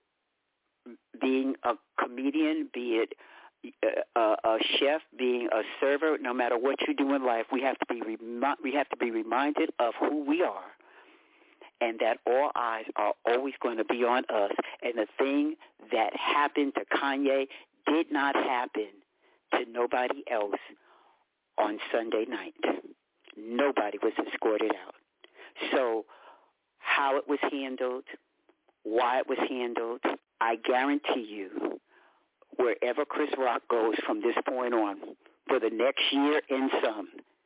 being a comedian, be it a, a chef, being a server, no matter what you do in life, we have to be remi- we have to be reminded of who we are, and that all eyes are always going to be on us. And the thing that happened to Kanye did not happen to nobody else on Sunday night. Nobody was escorted out. So how it was handled, why it was handled, I guarantee you, wherever Chris Rock goes from this point on, for the next year and some,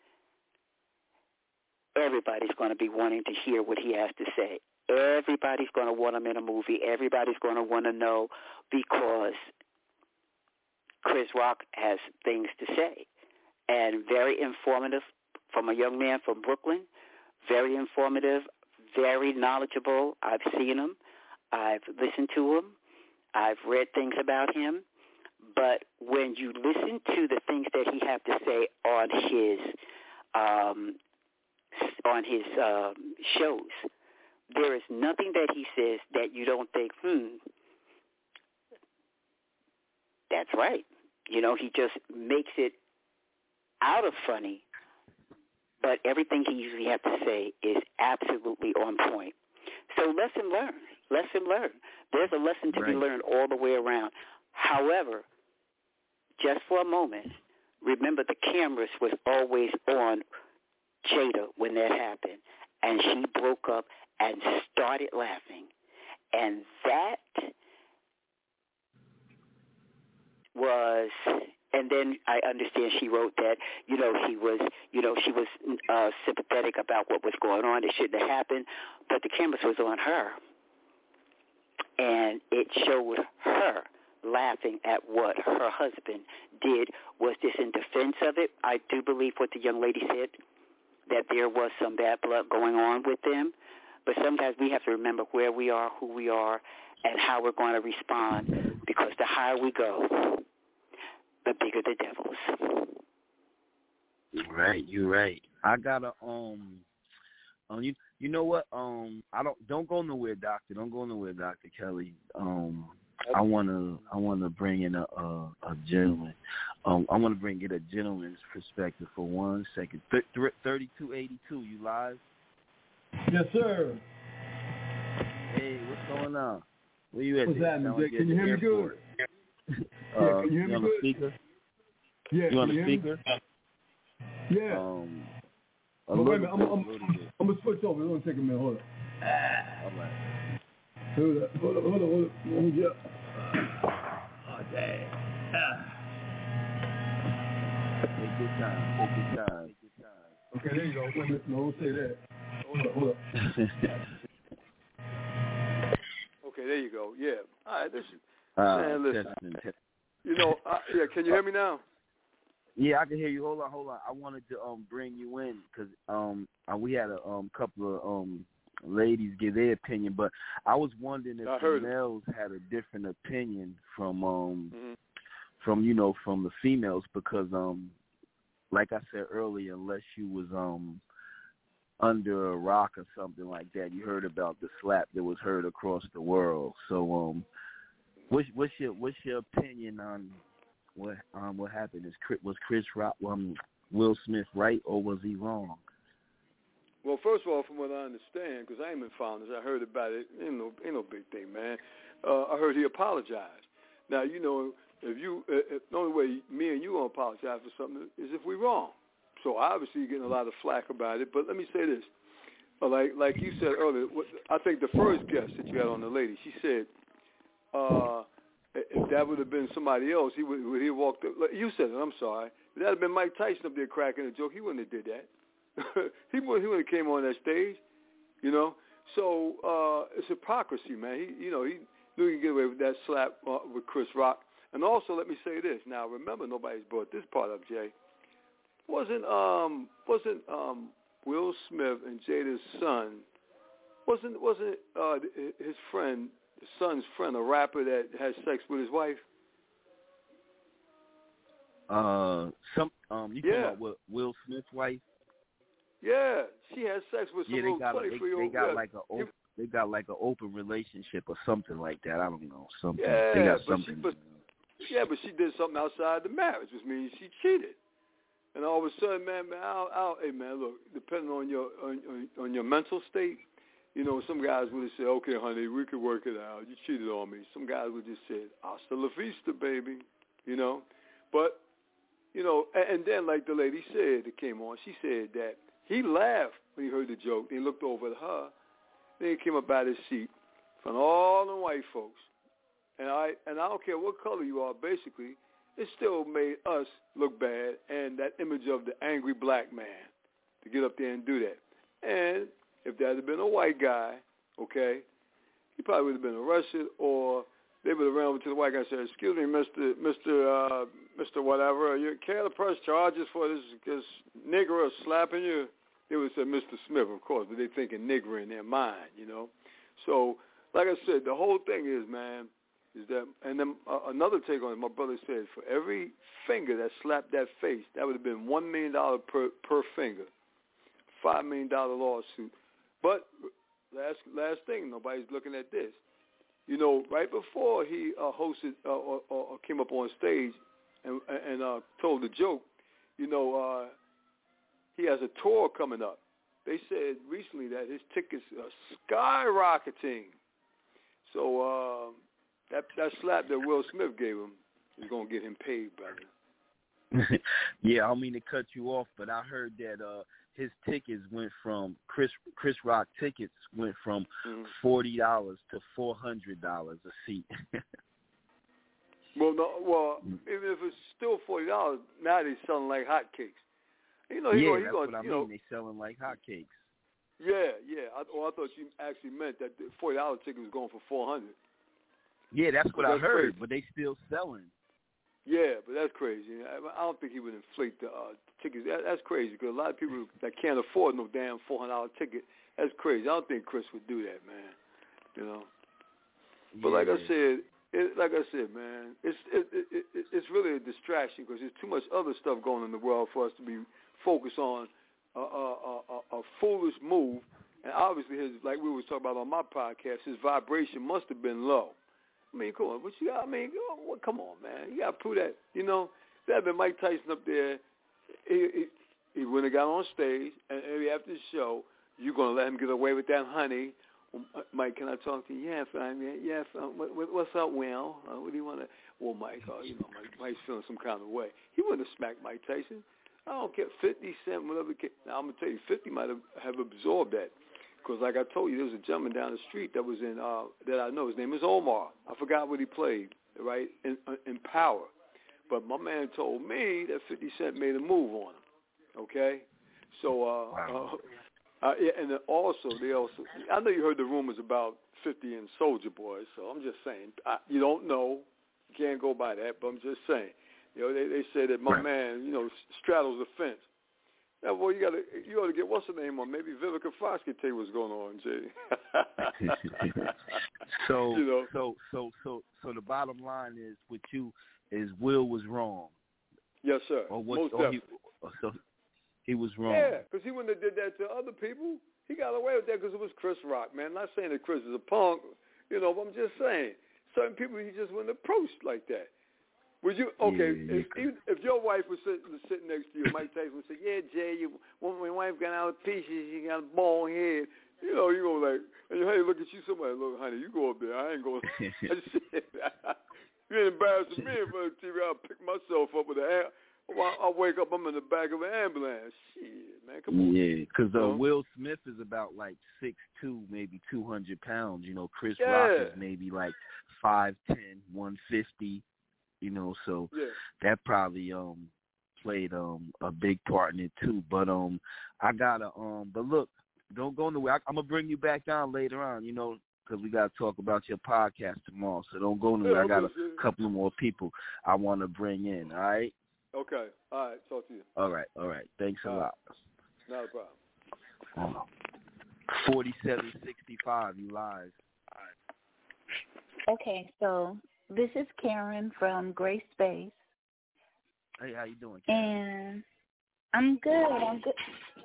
everybody's going to be wanting to hear what he has to say. Everybody's going to want him in a movie. Everybody's going to want to know, because Chris Rock has things to say. and very informative from a young man from Brooklyn. Very informative, very knowledgeable. I've seen him. I've listened to him. I've read things about him. But when you listen to the things that he have to say on his um, on his um, shows, there is nothing that he says that you don't think, hmm, that's right. You know, he just makes it out of funny, but everything he usually has to say is absolutely on point. So lesson learned. Lesson learned. There's a lesson to right. be learned all the way around. However, just for a moment, remember the cameras was always on Jada when that happened, and she broke up and started laughing. And that was, and then I understand she wrote that, you know, he was, you know, she was uh, sympathetic about what was going on. It shouldn't have happened, but the cameras was on her. And it showed her laughing at what her husband did. Was this in defense of it? I do believe what the young lady said, that there was some bad blood going on with them. But sometimes we have to remember where we are, who we are, and how we're going to respond, because the higher we go, the bigger the devils. Right, you're right. I gotta um, um, you you know what um, I don't don't go nowhere, doctor. Don't go nowhere, Doctor Kelly. Um, I wanna I wanna bring in a a, a gentleman. Um, I wanna bring in a gentleman's perspective for one second. Th- th- Thirty-two eighty-two, you live? Yes, sir. Hey, what's going on? Where you at? What's happening, Jake? Can you hear me good? Uh, yeah, can you hear you me on good? the speaker? Yeah, you on can the you speaker? Yeah. Um, a well, wait a minute. I'm, bit, I'm, I'm, I'm going to switch over. It's going to take a minute. Hold on. All right. Hold on. Hold on. Hold on. Hold on. Hold on. Oh, dang. Ah. Take your time. Take your time. Take your time. Okay, there you go. Wait a minute. No, don't say that. Hold up. Hold up. Okay, there you go. Yeah. All right, listen. Uh, Man, listen. testing, testing. You know, uh, yeah, can you hear me now? Yeah, I can hear you. Hold on, hold on. I wanted to um bring you in because um uh, we had a um couple of um ladies give their opinion, but I was wondering if the males it. had a different opinion from um mm-hmm. from you know from the females, because um like I said earlier, unless you was um under a rock or something like that, you heard about the slap that was heard across the world. So um, what's what's your what's your opinion on what um what happened? Is Chris, was Chris Rock um Will Smith right, or was he wrong? Well, first of all, from what I understand, because I ain't been following this, I heard about it. Ain't no ain't no big thing, man. Uh, I heard he apologized. Now you know if you uh, the only way me and you gonna apologize for something is if we're wrong. So obviously you're getting a lot of flack about it. But let me say this. Like like you said earlier, I think the first guest that you had on the lady, she said, uh, if that would have been somebody else, he would he walked up. You said it, I'm sorry. If that had been Mike Tyson up there cracking a joke, he wouldn't have did that. he wouldn't he wouldn't have came on that stage, you know. So uh, it's hypocrisy, man. He you know he knew he could get away with that slap uh, with Chris Rock. And also, let me say this. Now, remember, nobody's brought this part up, Jay. Wasn't um wasn't um Will Smith and Jada's son wasn't wasn't uh, his friend, the son's friend, a rapper that had sex with his wife? Uh, some um you yeah. talking about what, Will Smith's wife? Yeah, she had sex with some yeah, they little got twenty-three-year-old. They, they got yeah. like a open, they got like an open relationship or something like that. I don't know something. Yeah, they got but something. She, but, yeah, but she did something outside the marriage, which means she cheated. And all of a sudden, man, man, I'll, I'll, hey, man, look, depending on your on, on your mental state, you know, some guys would have said, okay, honey, we could work it out. You cheated on me. Some guys would just say, hasta la vista, baby, you know. But, you know, and, and then like the lady said that came on, she said that he laughed when he heard the joke. He looked over at her. Then he came up out his seat in front of all the white folks. And I and I don't care what color you are, basically, it still made us look bad, and that image of the angry black man to get up there and do that. And if that had been a white guy, okay, he probably would have been arrested, or they would have ran over to the white guy and said, "Excuse me, Mister Mister Uh, Mister Whatever, you care to press charges for this this nigger slapping you?" They would say Mister Smith, of course, but they thinking nigger in their mind, you know. So, like I said, the whole thing is, man, is that, and then uh, another take on it, my brother said, for every finger that slapped that face, that would have been one million dollars per, per finger, five million dollars lawsuit. But last last thing, nobody's looking at this. You know, right before he uh, hosted uh, or, or came up on stage and, and uh, told the joke, you know, uh, he has a tour coming up. They said recently that his tickets are skyrocketing. So uh, that that slap that Will Smith gave him is going to get him paid, brother. Yeah, I don't mean to cut you off, but I heard that uh, his tickets went from, Chris Chris Rock tickets went from mm-hmm. forty dollars to four hundred dollars a seat. well, no, well, even if it's still forty dollars, now they're selling like hotcakes. You know, he yeah, gonna, he that's gonna, what I you mean. know, They selling like hotcakes. Yeah, yeah. I, oh, I thought you actually meant that the forty dollar ticket was going for four hundred. Yeah, that's what that's I heard, crazy. But they still selling. Yeah, but that's crazy. I, I don't think he would inflate the uh, tickets. That, that's crazy because a lot of people that can't afford no damn four hundred dollar ticket. That's crazy. I don't think Chris would do that, man. You know. But yeah. like I said, it, like I said, man, it's it, it, it, it's really a distraction because there's too much other stuff going on in the world for us to be focused on a, a, a, a foolish move. And obviously, his, like we was talking about on my podcast, his vibration must have been low. I mean, come on, what you got? I mean, well, come on, man. You got to prove that. You know, that had been Mike Tyson up there. He, he, he wouldn't have got on stage, and maybe after the show, you're going to let him get away with that, honey. Well, Mike, can I talk to you? Yeah, fine, man. Yeah, fine. What, what, what's up, Will? Uh, what do you want to? Well, Mike, uh, you know, Mike, Mike's feeling some kind of way. He wouldn't have smacked Mike Tyson. I don't care. fifty Cent, whatever. Now, I'm going to tell you, fifty might have, have absorbed that. Because, like I told you, there was a gentleman down the street that was in, uh, that I know. His name is Omar. I forgot what he played, right, in, in Power. But my man told me that fifty Cent made a move on him, okay? So, uh, wow. uh, uh yeah, and then also, they also, I know you heard the rumors about fifty and Soulja Boy, so I'm just saying, I, you don't know, you can't go by that, but I'm just saying. You know, they, they say that my man, you know, straddles the fence. Yeah, well, you gotta, you ought to get what's the name on. Maybe Vivica Fox can tell you what's going on, Jay. so, you know? so, so, so, so the bottom line is, with you, is Will was wrong. Yes, sir. Or what? Most or definitely. He, so he was wrong. Yeah, because he wouldn't have did that to other people. He got away with that because it was Chris Rock, man. Not saying that Chris is a punk, you know, but I'm just saying certain people he just wouldn't approach like that. Would you okay? Yeah, if, even, if your wife was sitting, sitting next to you, Mike Tyson would say, "Yeah, Jay, you, when my wife got out of pieces, she got a bald head." You know, you go like, and hey, look at you, somebody, look, honey, you go up there. I ain't going. You ain't embarrassing me in front of the T V. I'll pick myself up with a. I wake up, I'm in the back of an ambulance. Shit, man, come on. Yeah, because uh, you know? Will Smith is about like six two, maybe two hundred pounds. You know, Chris yeah. Rock is maybe like five ten, one fifty. You know, so yeah. that probably um played um a big part in it too. But um I gotta um but look, don't go nowhere. I, I'm gonna bring you back down later on. You know, because we gotta talk about your podcast tomorrow. So don't go nowhere. Yeah, I got a okay. couple of more people I want to bring in. All right. Okay. All right. Talk to you. All right. All right. Thanks a all lot. Right. Not a problem. Forty-seven sixty-five. You live. All right. Okay, so. This is Karen from Gray Space. Hey, how you doing, Karen? And I'm good. I'm good.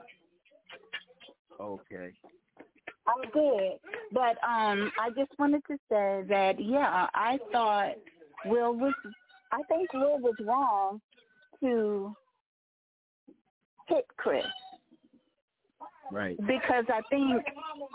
Okay. I'm good. But um, I just wanted to say that, yeah, I thought Will was, I think Will was wrong to hit Chris. Right. Because I think,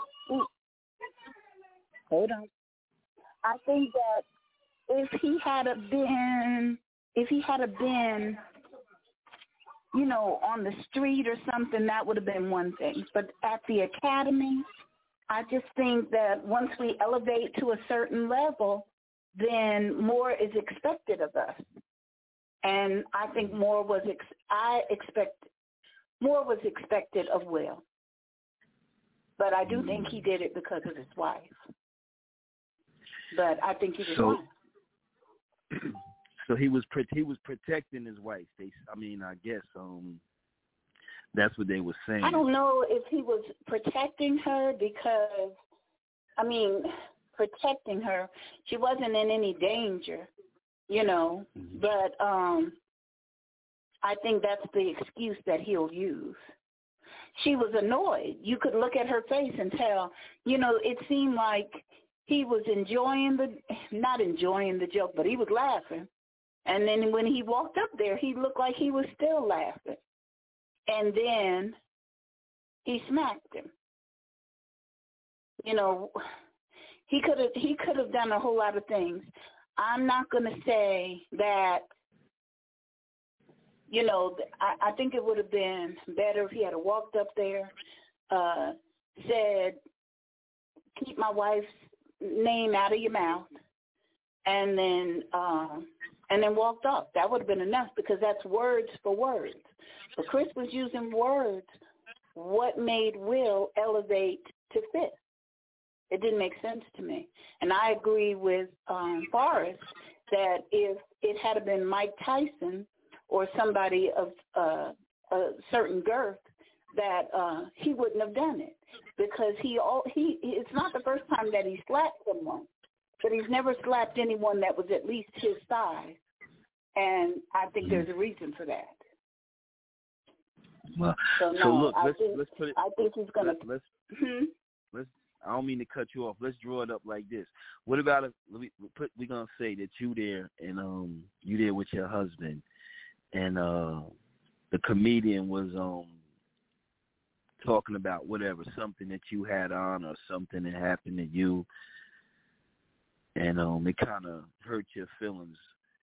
hold on. I think that if he had been, if he had been, you know, on the street or something, that would have been one thing. But at the academy, I just think that once we elevate to a certain level, then more is expected of us. And I think more was, ex- I expect, more was expected of Will. But I do think he did it because of his wife. But I think he was so, wrong. so he was he was protecting his wife. They, I mean, I guess um, that's what they were saying. I don't know if he was protecting her because, I mean, protecting her. She wasn't in any danger, you know. Mm-hmm. But um, I think that's the excuse that he'll use. She was annoyed. You could look at her face and tell, you know, it seemed like he was enjoying the, not enjoying the joke, but he was laughing. And then when he walked up there, he looked like he was still laughing. And then he smacked him. You know, he could have he could have done a whole lot of things. I'm not going to say that, you know, I, I think it would have been better if he had walked up there, uh, said, keep my wife's name out of your mouth, and then um, and then walked off. That would have been enough because that's words for words. But Chris was using words. What made Will elevate to fifth? It didn't make sense to me. And I agree with um, Forrest that if it had been Mike Tyson or somebody of uh, a certain girth, that uh, he wouldn't have done it because he all he it's not the first time that he slapped someone, but he's never slapped anyone that was at least his size, and I think there's a reason for that. Well, so, no, so look, I let's think, let's put it. I think he's gonna. Let's let's, hmm? let's. I don't mean to cut you off. Let's draw it up like this. What about if we put? We're gonna say that you there and um you there with your husband, and uh the comedian was um talking about whatever, something that you had on or something that happened to you, and um it kind of hurt your feelings.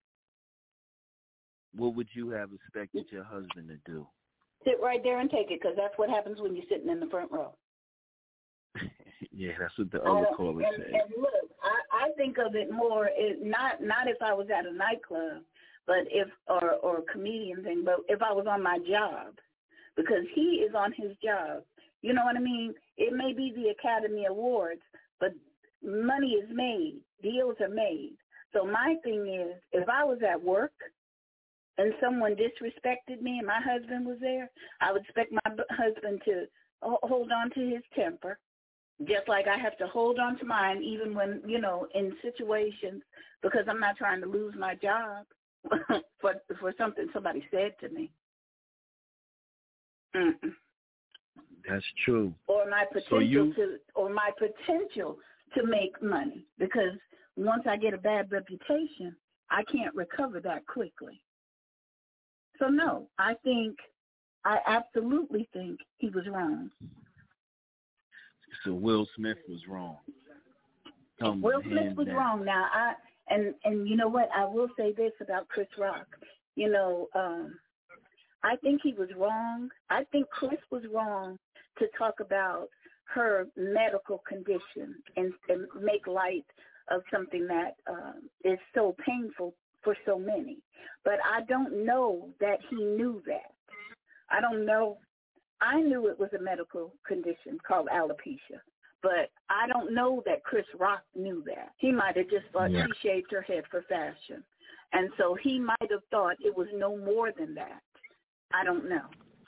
What would you have expected your husband to do? Sit right there and take it, because that's what happens when you're sitting in the front row. Yeah, that's what the other caller and, said. And look, I, I think of it more it, not not if I was at a nightclub, but if or or a comedian thing, but if I was on my job, because he is on his job. You know what I mean? It may be the Academy Awards, but money is made, deals are made. So my thing is, if I was at work and someone disrespected me and my husband was there, I would expect my husband to hold on to his temper, just like I have to hold on to mine, even when, you know, in situations, because I'm not trying to lose my job for for something somebody said to me. Mm-mm. That's true. Or my potential so you... to, or my potential to make money, because once I get a bad reputation, I can't recover that quickly. So no, I think, I absolutely think he was wrong. So Will Smith was wrong. Come Will Smith was down. wrong. Now, I and and you know what? I will say this about Chris Rock. You know, um, I think he was wrong. I think Chris was wrong to talk about her medical condition and, and make light of something that um, is so painful for so many. But I don't know that he knew that. I don't know. I knew it was a medical condition called alopecia, but I don't know that Chris Rock knew that. He might have just thought yeah. she shaved her head for fashion. And so he might have thought it was no more than that. I don't know.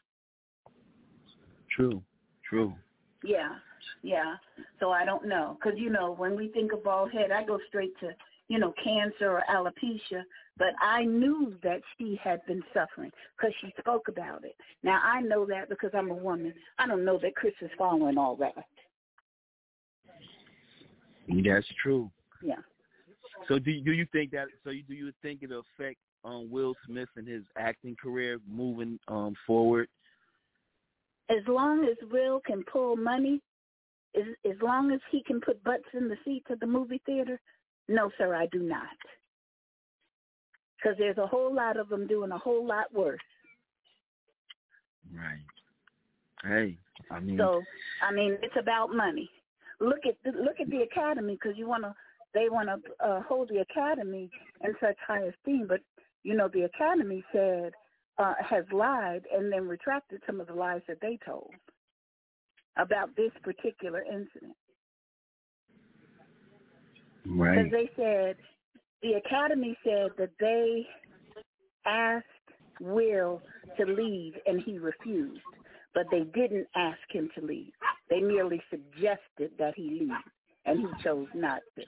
True, true. Yeah, yeah. So I don't know. Because, you know, when we think of bald head, I go straight to, you know, cancer or alopecia. But I knew that she had been suffering because she spoke about it. Now, I know that because I'm a woman. I don't know that Chris is following all that. That's true. Yeah. So do do you think that? So you, do you think it'll affect um, Will Smith and his acting career moving um, forward? As long as Will can pull money, as as long as he can put butts in the seats at the movie theater, no, sir, I do not. Because there's a whole lot of them doing a whole lot worse. Right. Hey, I mean. So, I mean, it's about money. Look at the, look at the Academy, because you want to. They want to uh, hold the Academy in such high esteem, but you know the Academy said uh, has lied and then retracted some of the lies that they told about this particular incident. Right. Because they said the Academy said that they asked Will to leave and he refused, but they didn't ask him to leave. They merely suggested that he leave, and he chose not to.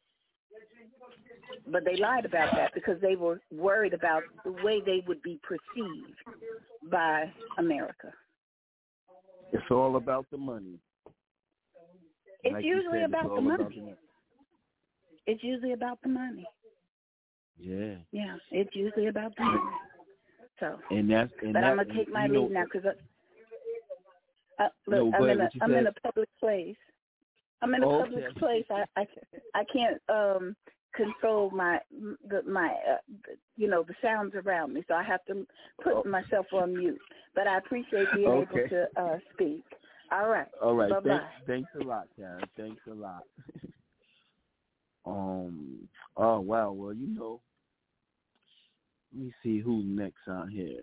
But they lied about that because they were worried about the way they would be perceived by America. It's all about the money. It's like usually said, about, it's the money. about the money. It's usually about the money. Yeah. Yeah, it's usually about the money. So, and that's, and but that, I'm gonna take my leave know, now because uh, look, no, I'm ahead, in a I'm said? in a public place. I'm in a oh, public okay. place. I, I I can't um control my the, my uh, the, you know the sounds around me, so I have to put oh. myself on mute. But I appreciate being okay. able to uh, speak. All right. All right. Bye bye. Thanks, thanks a lot, Karen. Thanks a lot. um. Oh wow. Well, you know. Let me see who's next out here.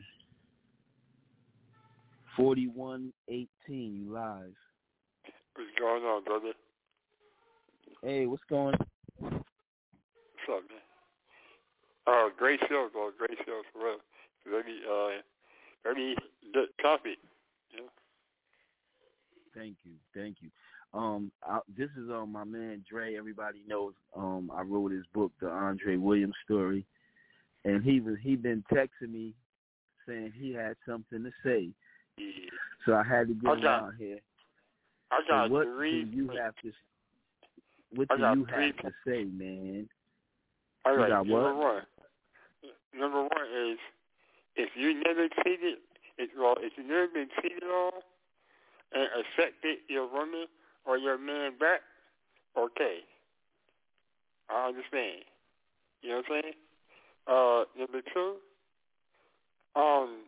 forty-one eighteen, you live. What's going on, brother? Hey, what's going on? What's up, man? Uh, great show, bro. Great show, for real. Very, uh, very good topic. Yeah. Thank you. Thank you. Um, I, this is um, my man Dre. Everybody knows um, I wrote his book, The Andre Williams Story. And he was he been texting me saying he had something to say. Yeah. So I had to get I him got, out here. I got so what three. do you have to? What I do got you three, have to say, man? All right. You got number what? one. Number one is if you never cheated, if well, if you never been cheated on and accepted your woman or your man back, okay, I understand. You know what I'm saying? Uh, number two, um,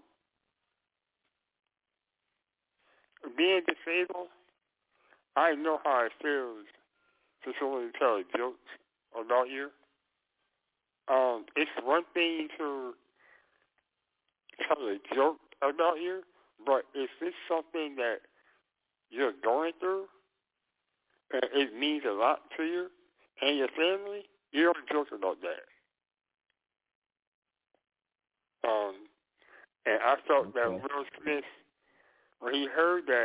being disabled, I know how it feels to someone tell jokes about you. Um, it's one thing to tell a joke about you, but if it's something that you're going through and it means a lot to you and your family, you don't joke about that. Um, and I felt okay. that Will Smith, when he heard that,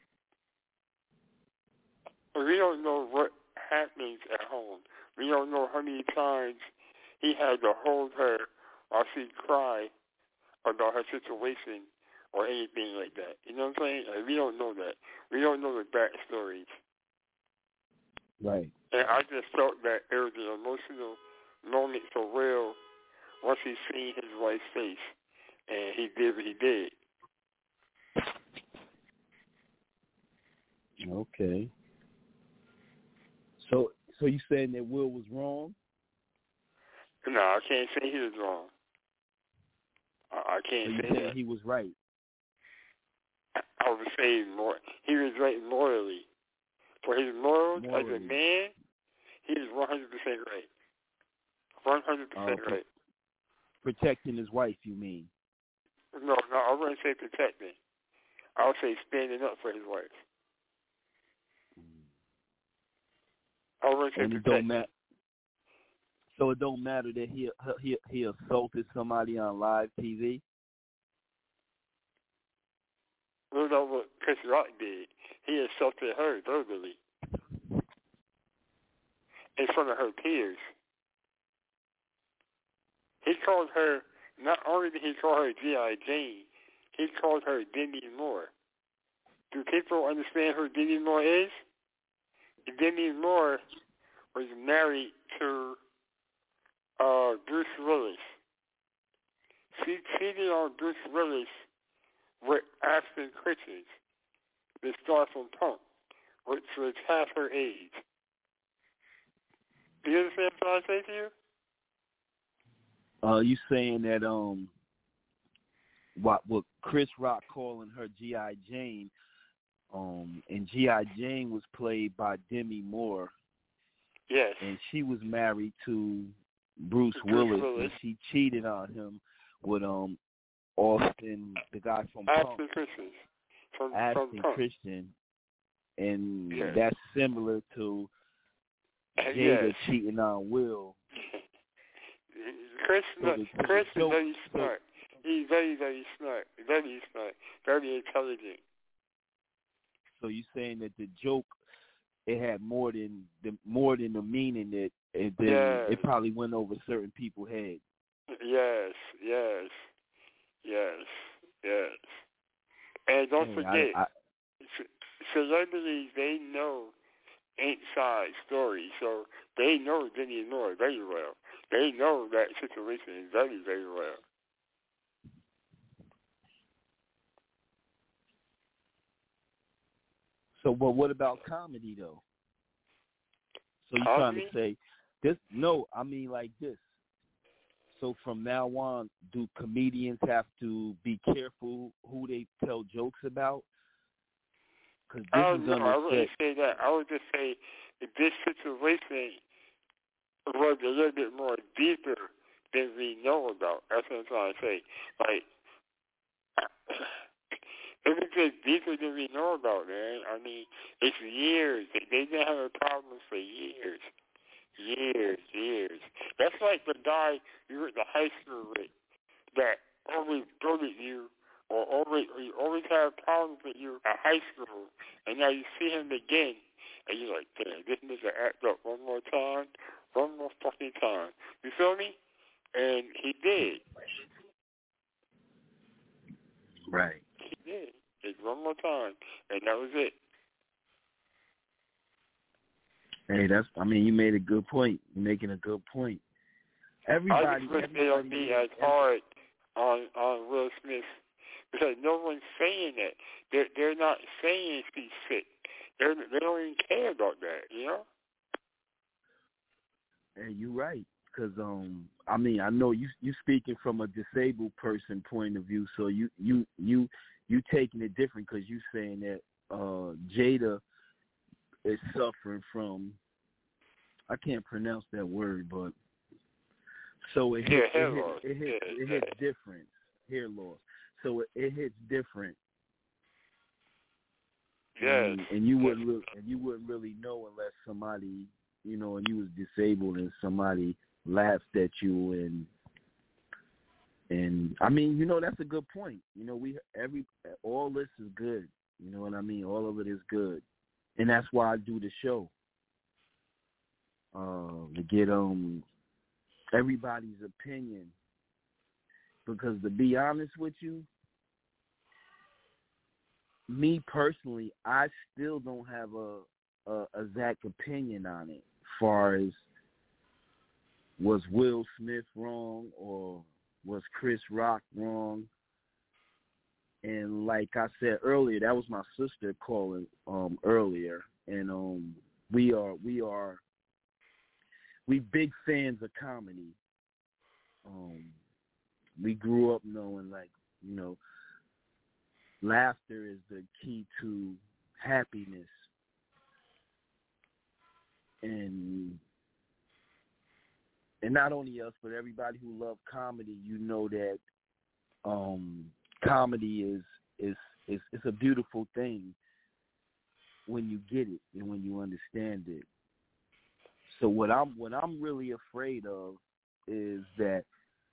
we don't know what happens at home. We don't know how many times he had to hold her while she cried about her situation or anything like that. You know what I'm saying? Like, we don't know that. We don't know the backstories. Right. And I just felt that it was an emotional moment for Will once he seen his wife's face, and he did what he did. Okay. So, so you saying that Will was wrong? No, I can't say he was wrong. I, I can't so say you that. He was right. I, I would say more. He was right morally. For his morals morally. as a man, he is one hundred percent right. one hundred percent okay. right. Protecting his wife, you mean? No, no, I wouldn't say protecting. I would say standing up for his wife. I wouldn't say and it protecting. don't matter. So it don't matter that he he he assaulted somebody on live T V. You know what Chris Rock did? He assaulted her verbally in front of her peers. He called her, not only did he call her G I. Jane, he called her Demi Moore. Do people understand who Demi Moore is? Demi Moore was married to uh, Bruce Willis. She cheated on Bruce Willis with Ashton Kutcher, the star from Punk, which was half her age. Do you understand what I'm saying to you? Uh, you saying that um, what what Chris Rock calling her G I. Jane, um, and G I. Jane was played by Demi Moore. Yes. And she was married to Bruce, Bruce Willis, Willis, and she cheated on him with um Austin, the guy from Ashton Punk. Christian. From, Ashton from Punk. Christian. And yes. that's similar to Uh, Jada yes. cheating on Will. Chris, So the, so Chris the is joke, very so, smart. He's very, very smart. Very smart. Very intelligent. so you saying that the joke, it had more than the more than the meaning that it then Yes. it probably went over certain people's heads. Yes, yes, yes, yes. And don't Hey, forget, I, I, c- celebrities, they know inside stories, so they know Denny and Nora very well. They know that situation very, very well. so, but what about comedy though? So you're trying Comedy? to say this? No, I mean like this. So from now on, do comedians have to be careful who they tell jokes about? Because this Oh, is no, gonna I wouldn't set. say that. I would just say that this situation was a little bit more deeper than we know about. That's what I'm trying to say. Like, it was just deeper than we know about, man. I mean, it's years. They, they've been having problems for years. Years, years. That's like the guy you went to high school with that always bullied you or always, or you always had problems with you at high school, and now you see him again, and you're like, damn, this nigga act up one more time, one more fucking time. You feel me? And he did. Right. He did. Just one more time, and that was it. Hey, that's. I mean, you made a good point. You're making a good point. Everybody. I just wish they everybody don't be as hard on on Will Smith because no one's saying that. They're they're not saying he's sick. They're they don't even care about that. You know. Hey, you're right. Because um, I mean, I know you you speaking from a disabled person point of view, so you you you you taking it different because you saying that uh, Jada is suffering from, I can't pronounce that word, but so it yeah, hits, hair it hits, loss. it hits, Yeah, it hits different, hair loss. So it, it hits different. Yes. And, and you wouldn't really, and you wouldn't really know unless somebody, you know, and you was disabled and somebody laughed at you and and I mean, you know, that's a good point. You know, we every all this is good. You know what I mean? All of it is good. And that's why I do the show. Uh, to get um everybody's opinion. Because to be honest with you, me personally, I still don't have a, a exact opinion on it. As far as was Will Smith wrong or was Chris Rock wrong? And like I said earlier, that was my sister calling um, earlier, and um, we are we are we big fans of comedy. Um, we grew up knowing, like, you know, laughter is the key to happiness, and and not only us, but everybody who loves comedy, you know that um, comedy is is is it's a beautiful thing when you get it and when you understand it. So what I'm what I'm really afraid of is that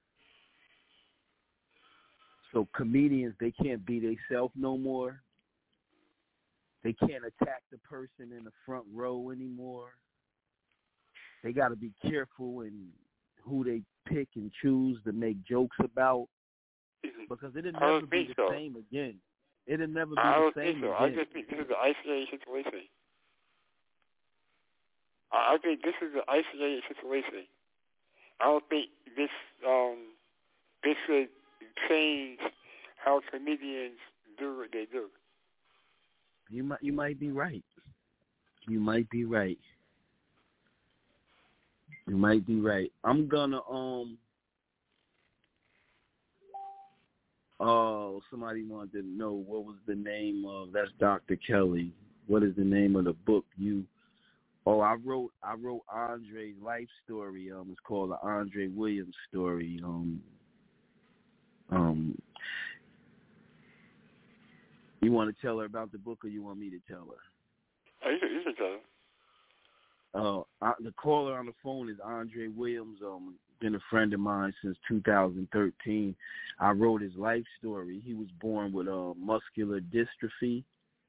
so comedians, they can't be themselves no more. They can't attack the person in the front row anymore. They got to be careful in who they pick and choose to make jokes about, because it'll never be the so. same again. It'll never be I the don't same think so. again. I just think this is an isolated situation. I think this is an isolated situation. I don't think this um this should change how comedians do what they do. You might you might be right. You might be right. You might be right. I'm gonna um oh somebody wanted to know what was the name of that's Doctor Kelly. What is the name of the book you Oh, I wrote I wrote Andre's life story. Um, it's called the Andre Williams story. Um, um, you want to tell her about the book, or you want me to tell her? Oh, you can, you can tell her. Uh, uh, the caller on the phone is Andre Williams. Um, been a friend of mine since two thousand thirteen. I wrote his life story. He was born with uh, muscular dystrophy,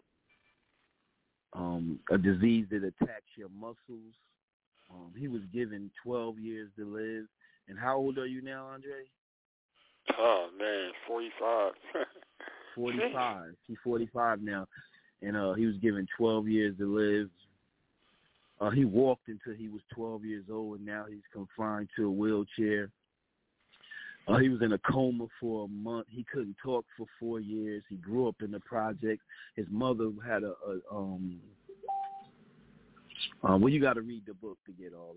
um, a disease that attacks your muscles. Um, he was given twelve years to live. And how old are you now, Andre? Oh, man, forty-five. forty-five. He's forty-five now. And uh, he was given twelve years to live. Uh, he walked until he was twelve years old, and now he's confined to a wheelchair. Uh, he was in a coma for a month. He couldn't talk for four years. He grew up in the project. His mother had a, a um. Uh, well, you got to read the book to get all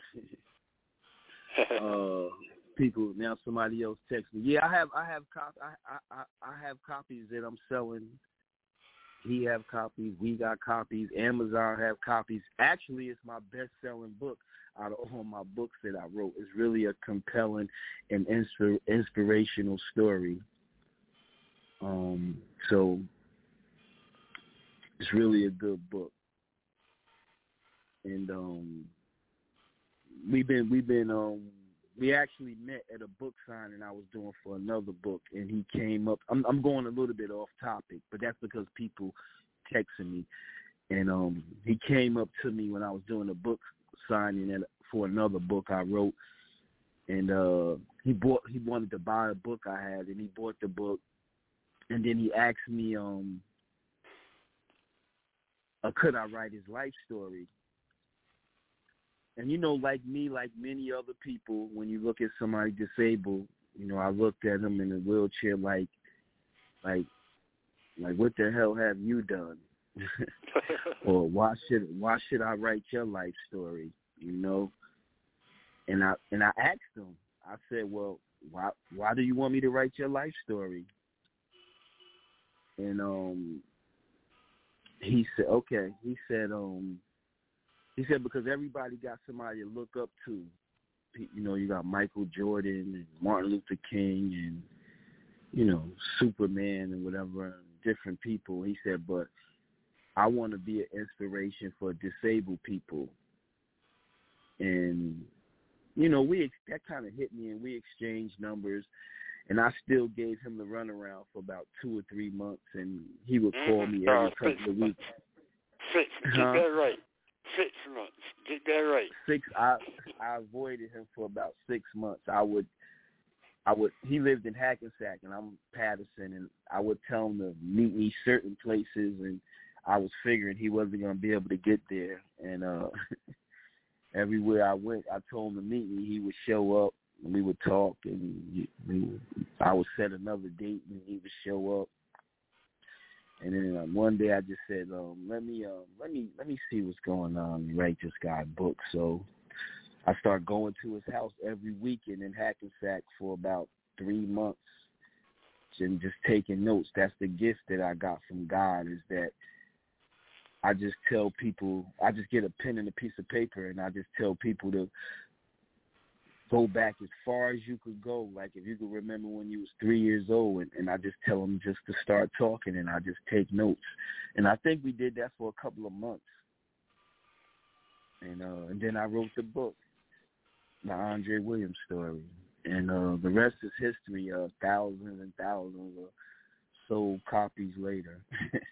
that. uh, people now, somebody else text me. Yeah, I have, I have, cop- I, I, I have copies that I'm selling. He have copies. We got copies. Amazon have copies. Actually, it's my best-selling book out of all my books that I wrote. It's really a compelling and inspir- inspirational story. Um, so it's really a good book. And um, we've been we've been um, we actually met at a book signing I was doing for another book, and he came up. I'm, I'm going a little bit off topic, but that's because people texting me. And um, he came up to me when I was doing a book signing at, for another book I wrote, and uh, he bought he wanted to buy a book I had, and he bought the book, and then he asked me, um, uh, could I write his life story? And, you know, like me, like many other people, when you look at somebody disabled, you know, I looked at him in a wheelchair like, like, like, what the hell have you done? Or why should why should I write your life story? You know, and I and I asked him. I said, well, why why do you want me to write your life story? And um, he said, okay. He said, um. He said, because everybody got somebody to look up to. You know, you got Michael Jordan and Martin Luther King and, you know, Superman and whatever, different people. He said, but I want to be an inspiration for disabled people. And, you know, we that kind of hit me, and we exchanged numbers. And I still gave him the runaround for about two or three months, and he would call me every uh, couple of weeks. Six, get huh? that right. Six months. Get that right. Six. I I avoided him for about six months. I would, I would. He lived in Hackensack, and I'm Patterson, and I would tell him to meet me certain places, and I was figuring he wasn't going to be able to get there. And uh, everywhere I went, I told him to meet me. He would show up, and we would talk, and we, I would set another date, and he would show up. And then um, one day I just said, um, "Let me, uh, let me, let me see what's going on and write this guy a book." So I started going to his house every weekend in Hackensack for about three months, and just taking notes. That's the gift that I got from God, is that I just tell people, I just get a pen and a piece of paper, and I just tell people to go back as far as you could go. Like if you could remember when you was three years old, and, and I just tell them just to start talking, and I just take notes. And I think we did that for a couple of months. And uh, and then I wrote the book, the Andre Williams story. And uh, the rest is history, uh, thousands and thousands of sold copies later.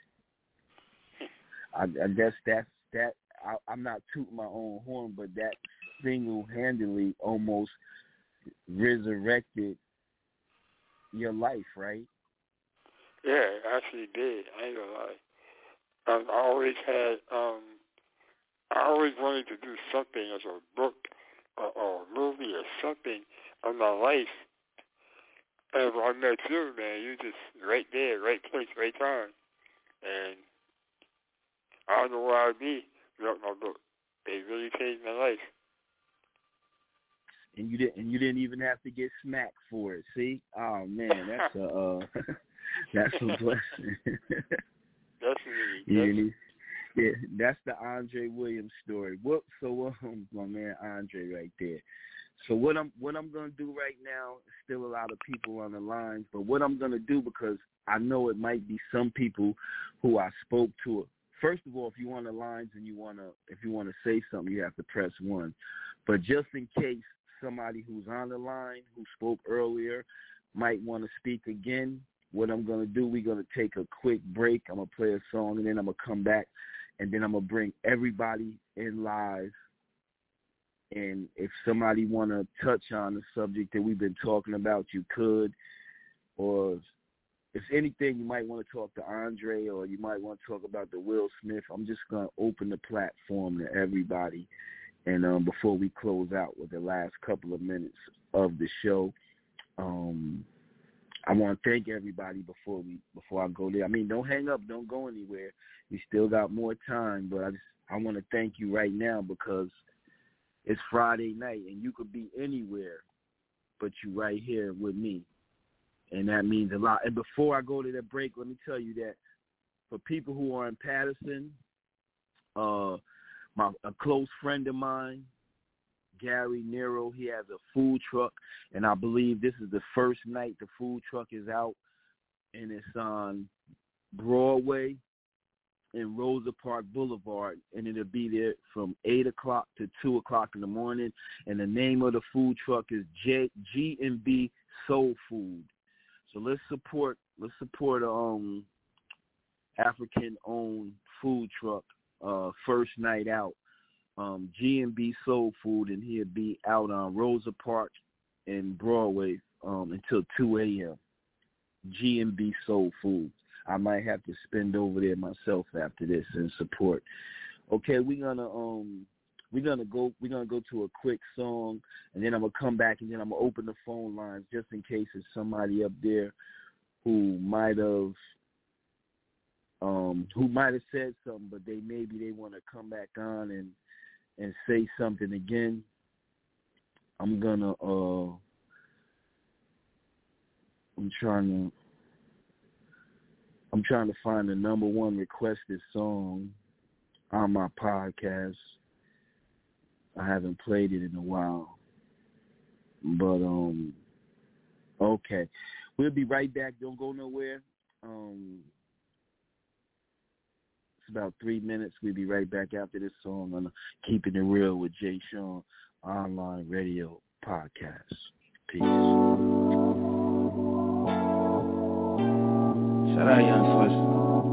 I, I guess that's that. I, I'm not tooting my own horn, but that single-handedly almost resurrected your life, right? Yeah, it actually did. I ain't gonna lie. Um, I always had, um, I always wanted to do something as a book or, or a movie or something of my life. And when I met you, man, you just right there, right place, right time. And I don't know where I'd be without my book. It really changed my life. And you didn't, and you didn't even have to get smacked for it. See, oh man, that's a, uh, that's a blessing. Definitely. Yeah, yeah, that's the Andre Williams story. What? So, um, my man Andre, right there. So what I'm what I'm gonna do right now, still a lot of people on the lines, but what I'm gonna do, because I know it might be some people who I spoke to first of all, if you want the lines and you want to, if you want to say something, you have to press one. But just in case somebody who's on the line who spoke earlier might want to speak again, what I'm going to do, we're going to take a quick break. I'm going to play a song, and then I'm going to come back, and then I'm going to bring everybody in live. And if somebody want to touch on the subject that we've been talking about, you could. Or if anything, you might want to talk to Andre, or you might want to talk about the Will Smith. I'm just going to open the platform to everybody. And um, before we close out with the last couple of minutes of the show, um, I want to thank everybody before we before I go there. I mean, don't hang up, don't go anywhere. We still got more time, but I just I want to thank you right now because it's Friday night and you could be anywhere, but you right here with me, and that means a lot. And before I go to that break, let me tell you that for people who are in Patterson, uh, my a close friend of mine, Gary Nero, he has a food truck, and I believe this is the first night the food truck is out, and it's on Broadway and Rosa Parks Boulevard, and it'll be there from eight o'clock to two o'clock in the morning, and the name of the food truck is J- G and B Soul Food. So let's support, let's support um African-owned food truck, uh, first night out. Um, G and B Soul Food, and he'll be out on Rosa Parks and Broadway um, until two a.m. G and B Soul Food. I might have to spend over there myself after this and support. Okay, we're gonna um we're gonna go we're gonna go to a quick song, and then I'm gonna come back, and then I'm gonna open the phone lines just in case there's somebody up there who might have um who might have said something, but they maybe they want to come back on and and say something again. I'm gonna uh I'm trying to I'm trying to find the number one requested song on my podcast. I haven't played it in a while. But um okay. We'll be right back. Don't go nowhere. Um about three minutes. We'll be right back after this song on Keeping It Real with Jay Sean Online Radio Podcast. Peace. Shout out Young Swiss.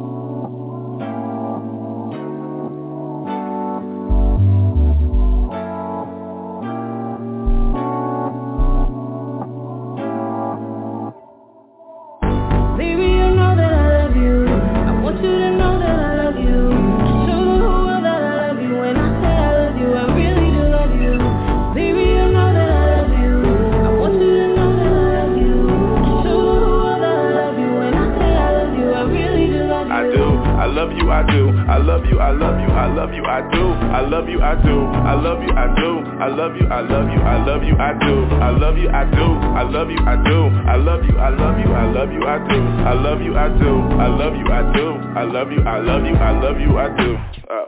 I do, I love you, I love you, I love you, I do, I love you, I do, I love you, I do, I love you, I love you, I love you, I do, I love you, I do, I love you, I do, I love you, I love you, I love you, I do, I love you, I do, I love you, I do, I love you, I love you, I love you, I do. Uh.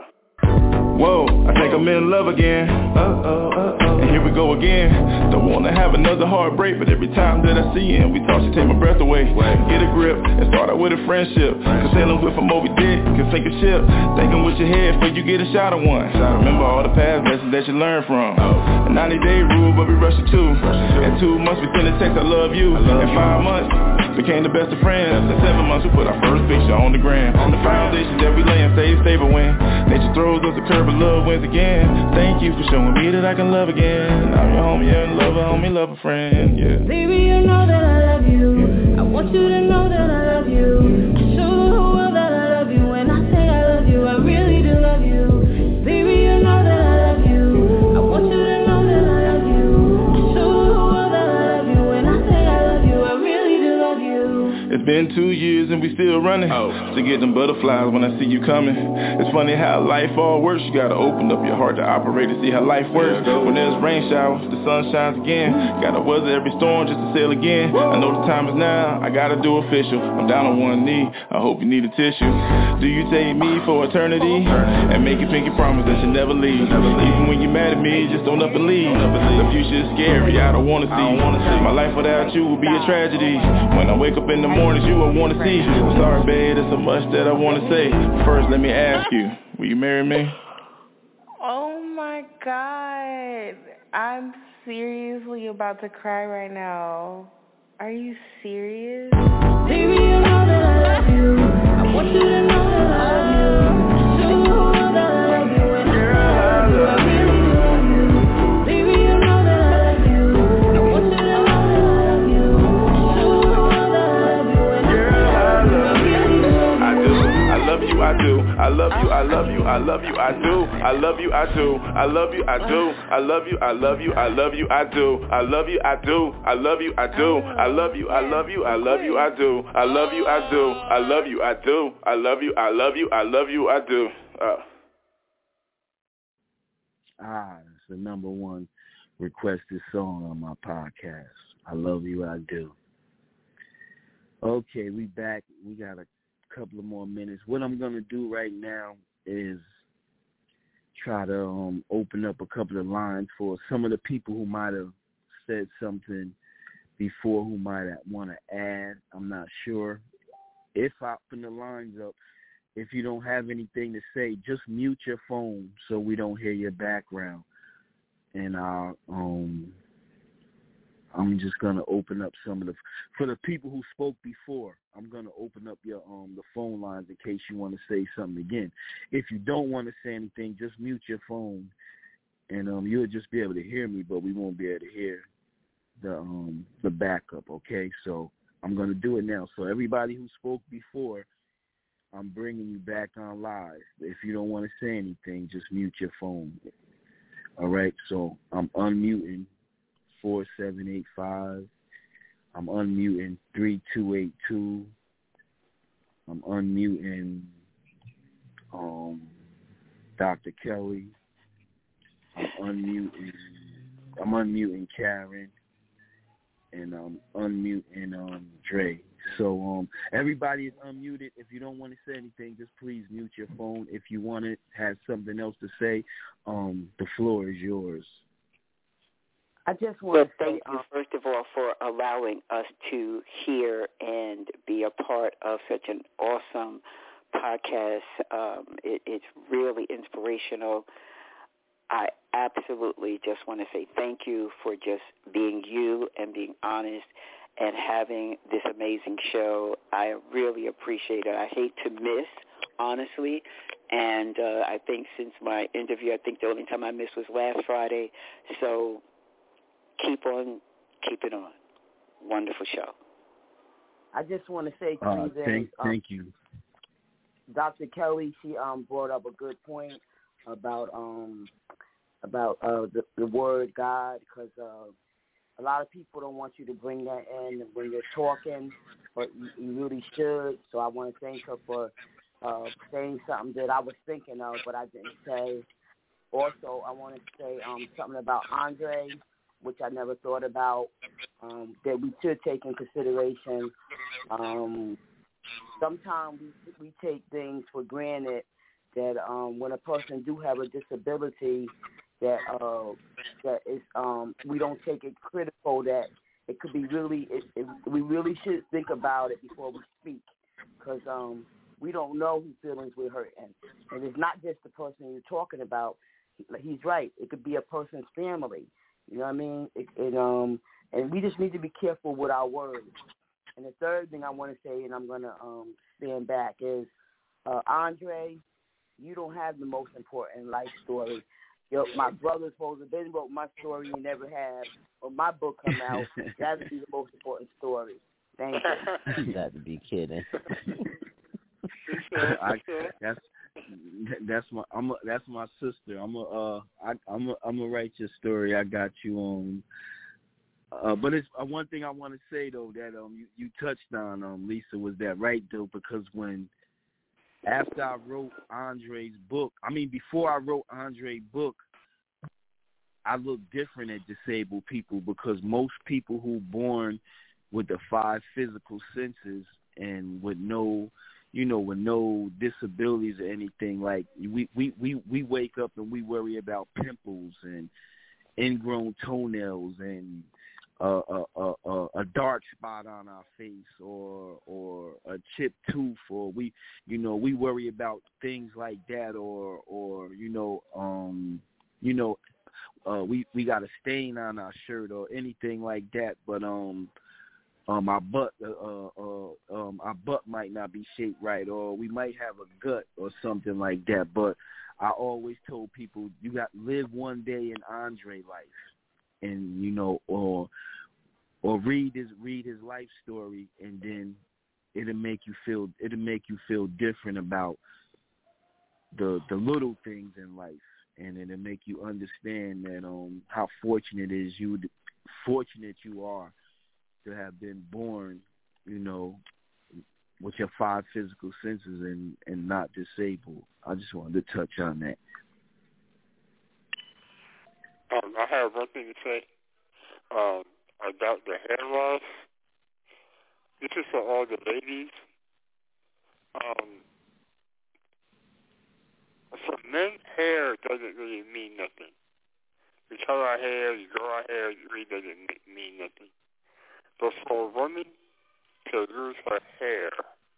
Whoa, I think I'm in love again. Uh-oh, uh-oh. And here we go again. Don't wanna have another heartbreak, but every time that I see him, we talk, she take my breath away. Get a grip and start out with a friendship. Cause sailing with a Moby Dick can sink a ship. Thinking with your head before you get a shot of one. Remember all the past lessons that you learned from. A ninety day rule, but we rushed it too. In two months we sent a text, I love you. In five months, became the best of friends. In seven months we put our first picture on the gram. The foundation that we lay and stay stable when nature throws us a curve. But love wins again. Thank you for showing me that I can love again. I'm your homie and lover, homie, lover, friend, yeah. Baby, you know that I love you. I want you to know that I love you. Show the whole world that I love you. When I say I love you, I really do love you. Baby, you know that I love you. I want you to know that I love you. Show the whole world that I love you. When I say I love you, I really do love you. It's been two years and we still running. Oh. To get them butterflies when I see you coming. It's funny how life all works. You gotta open up your heart to operate to see how life works. When there's rain showers, the sun shines again. Gotta weather every storm just to sail again. I know the time is now, I gotta do official. I'm down on one knee, I hope you need a tissue. Do you take me for eternity? And make a pinky promise that you never leave. Even when you're mad at me, just don't up and leave. The future is scary, I don't wanna see. My life without you will be a tragedy. When I wake up in the morning, born as you, I wanna see you. I'm sorry, babe, there's so much that I wanna say. First, let me ask you, will you marry me? Oh my God. I'm seriously about to cry right now. Are you serious? Baby, you know that I love you. I want you to know that I love you. Show the whole world that I love you. And I love you, I really do love you. Baby, you know that I love you. I want you to know that I love you. Show the whole world that I love you. And I love you, I really do love you. I do, I love you, I do. I love you, I love you, I love you, I do. I love you, I do. I love you, I do. I love you, I love you, I love you, I do. I love you, I do. I love you, I do. I love you, I love you, I love you, I do. I love you, I do. I love you, I do. I love you, I love you, I love you, I do. Uh. Ah, it's the number one requested song on my podcast. I love you, I do. Okay, we back. We got a couple of more minutes. What I'm gonna do right now is try to um, open up a couple of lines for some of the people who might have said something before who might want to add. I'm not sure. If I open the lines up, if you don't have anything to say, just mute your phone so we don't hear your background. And I, um, I'm just gonna open up some of the for the people who spoke before. I'm gonna open up your um the phone lines in case you want to say something again. If you don't want to say anything, just mute your phone, and um you'll just be able to hear me, but we won't be able to hear the um the backup. Okay, so I'm gonna do it now. So everybody who spoke before, I'm bringing you back on live. If you don't want to say anything, just mute your phone. All right, so I'm unmuting four seven eight five. I'm unmuting three two eight two. I'm unmuting um, Doctor Kelly. I'm unmuting. I'm unmuting Karen, and I'm unmuting um, Dre. So um, everybody is unmuted. If you don't want to say anything, just please mute your phone. If you want to have something else to say, um, the floor is yours. I just want well, to thank say, you, um, first of all, for allowing us to hear and be a part of such an awesome podcast. Um, it, it's really inspirational. I absolutely just want to say thank you for just being you and being honest and having this amazing show. I really appreciate it. I hate to miss, honestly, and uh, I think since my interview, I think the only time I missed was last Friday. So keep on, keep it on. Wonderful show. I just want to say, uh, too, that thank, um, thank you. Doctor Kelly, she um, brought up a good point about um, about uh, the, the word God, because uh, a lot of people don't want you to bring that in when you're talking, but you, you really should. So I want to thank her for uh, saying something that I was thinking of, but I didn't say. Also, I want to say um, something about Andre, which I never thought about, um, that we should take in consideration. Um, sometimes we, we take things for granted that um, when a person do have a disability, that uh, that is um, we don't take it critical. That it could be really, it, it, we really should think about it before we speak, because um, we don't know whose feelings we're hurting, and it's not just the person you're talking about. He's right. It could be a person's family. You know what I mean? It, it, um, and we just need to be careful with our words. And the third thing I want to say, and I'm going to um, stand back, is uh, Andre, you don't have the most important life story. Yo, my brother's supposed to have been wrote my story, you never have. Or my book come out, that would be the most important story. Thank you. You got to be kidding. I, that's that's my I'm a, that's my sister. I'm a uh I I'm a, I'm gonna write your story. I got you on. Uh, but it's uh, one thing I want to say though that um you, you touched on um Lisa was that right though, because when after I wrote Andre's book, I mean before I wrote Andre's book, I looked different at disabled people, because most people who born with the five physical senses and with no you know, with no disabilities or anything, like we, we, we, we wake up and we worry about pimples and ingrown toenails and a a, a a a dark spot on our face or or a chipped tooth, or we you know we worry about things like that, or or you know um you know uh, we we got a stain on our shirt or anything like that, but um. Um, our butt, uh, uh, um, our butt might not be shaped right, or we might have a gut or something like that. But I always told people, you got to live one day in Andre life, and you know, or or read his read his life story, and then it'll make you feel it'll make you feel different about the the little things in life, and it'll make you understand that um how fortunate it is you fortunate you are to have been born, you know, with your five physical senses and, and not disabled. I just wanted to touch on that. Um, I have one thing to say um, about the hair loss. This is for all the ladies. Um, for men, hair doesn't really mean nothing. You color our hair, you grow our hair, it really doesn't mean nothing. But for a woman to lose her hair,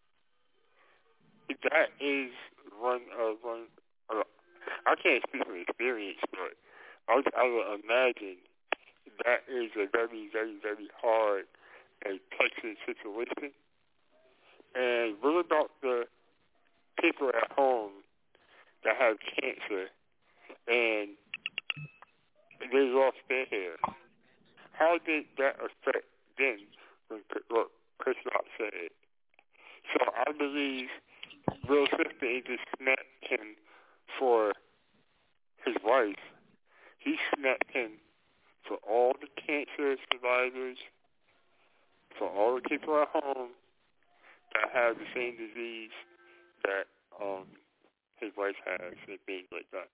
that is one of one. Uh, I can't speak from experience, but I, I would imagine that is a very, very, very hard and touching situation. And what about the people at home that have cancer and they lost their hair? How did that affect them when what Chris Rock said? So I believe Will Smith didn't just snap him for his wife. He snapped him for all the cancer survivors, for all the people at home that have the same disease that um, his wife has, and things like that.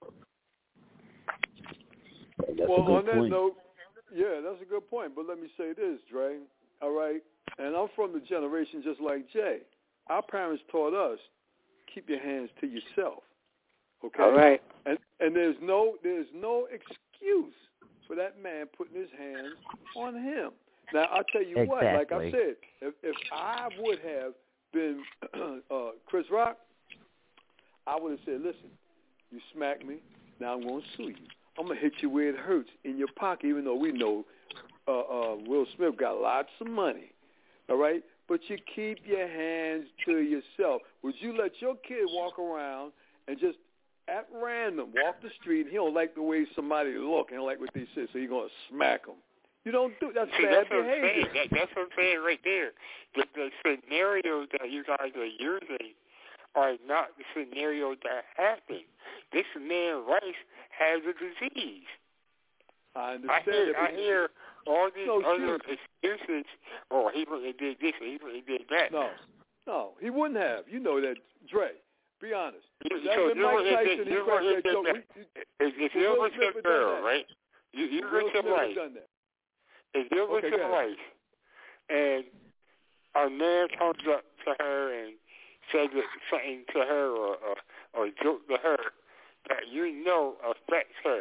That's well, a good on that point. note, yeah, that's a good point. But let me say this, Dre. All right, and I'm from the generation just like Jay. Our parents taught us, keep your hands to yourself. Okay. All right. And and there's no there's no excuse for that man putting his hands on him. Now I'll tell you exactly. what, like I said, if if I would have been uh, Chris Rock, I would have said, listen, you smacked me, now I'm going to sue you. I'm going to hit you where it hurts, in your pocket, even though we know uh, uh, Will Smith got lots of money, all right? But you keep your hands to yourself. Would you let your kid walk around and just at random walk the street, and he don't like the way somebody look, and don't like what they say, so you're going to smack him? You don't do that's See, bad that's what behavior. I'm saying. That, that's what I'm saying right there. The, the scenarios that you guys are using are not the scenarios that happen. This man's wife has a disease. I understand. I hear, it, I hear all these no other excuse. excuses. Oh, he wouldn't have did this, or he wouldn't have did that. No, no, he wouldn't have. You know that, Dre. Be honest. You, That so been you Mike wouldn't have Tyson. did, He you cracked wouldn't that have joke. did that. We- If, if Will you're with Smith your had done girl, that. right? You, you're Will with your Smith had wife. done that. If you're with Okay, your go ahead. wife, and a man comes up to her and says something to her or, or, or joke to her that you know affects her,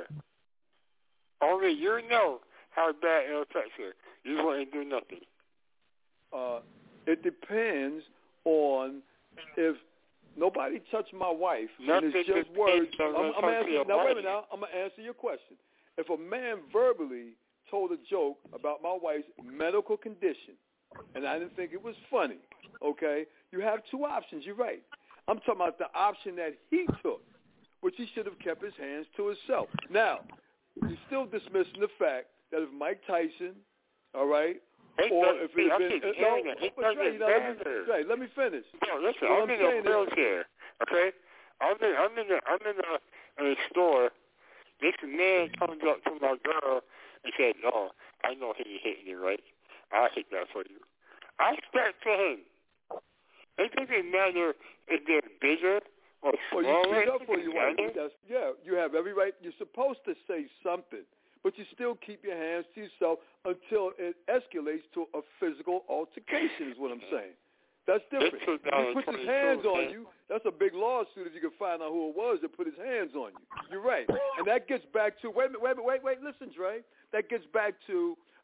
only you know how bad it affects her. You wouldn't do nothing. Uh, it depends on if nobody touched my wife, Nothing and it's just depends words. on I'm, what's I'm on answering, your now, wait a wife. minute now. I'm going to answer your question. If a man verbally told a joke about my wife's medical condition, and I didn't think it was funny, okay, you have two options. You're right. I'm talking about the option that he took, which he should have kept his hands to himself. Now, you're still dismissing the fact that if Mike Tyson, all right, Hey, or no, if see, it had I been, keep uh, no, hearing it. It but Dre, you know, let me, doesn't Dre, let me finish. No, listen, What I'm, I'm in a saying is- wheelchair, okay? I'm in, I'm in, a, I'm in a, in a store. This man comes up to my girl and says, "Oh, I know he ain't hitting you, right? I'll hit that for you." I step to him. It doesn't matter if they're bigger or Well, smaller. you speak up for your wife. together. That's, yeah, you have every right. You're supposed to say something, but you still keep your hands to yourself until it escalates to a physical altercation is what I'm saying. That's different. It's If he puts his hands twenty-two, on man. you, that's a big lawsuit if you can find out who it was that put his hands on you. You're right. And that gets back to, wait a minute, wait a minute, wait, wait, listen, Dre. That gets back to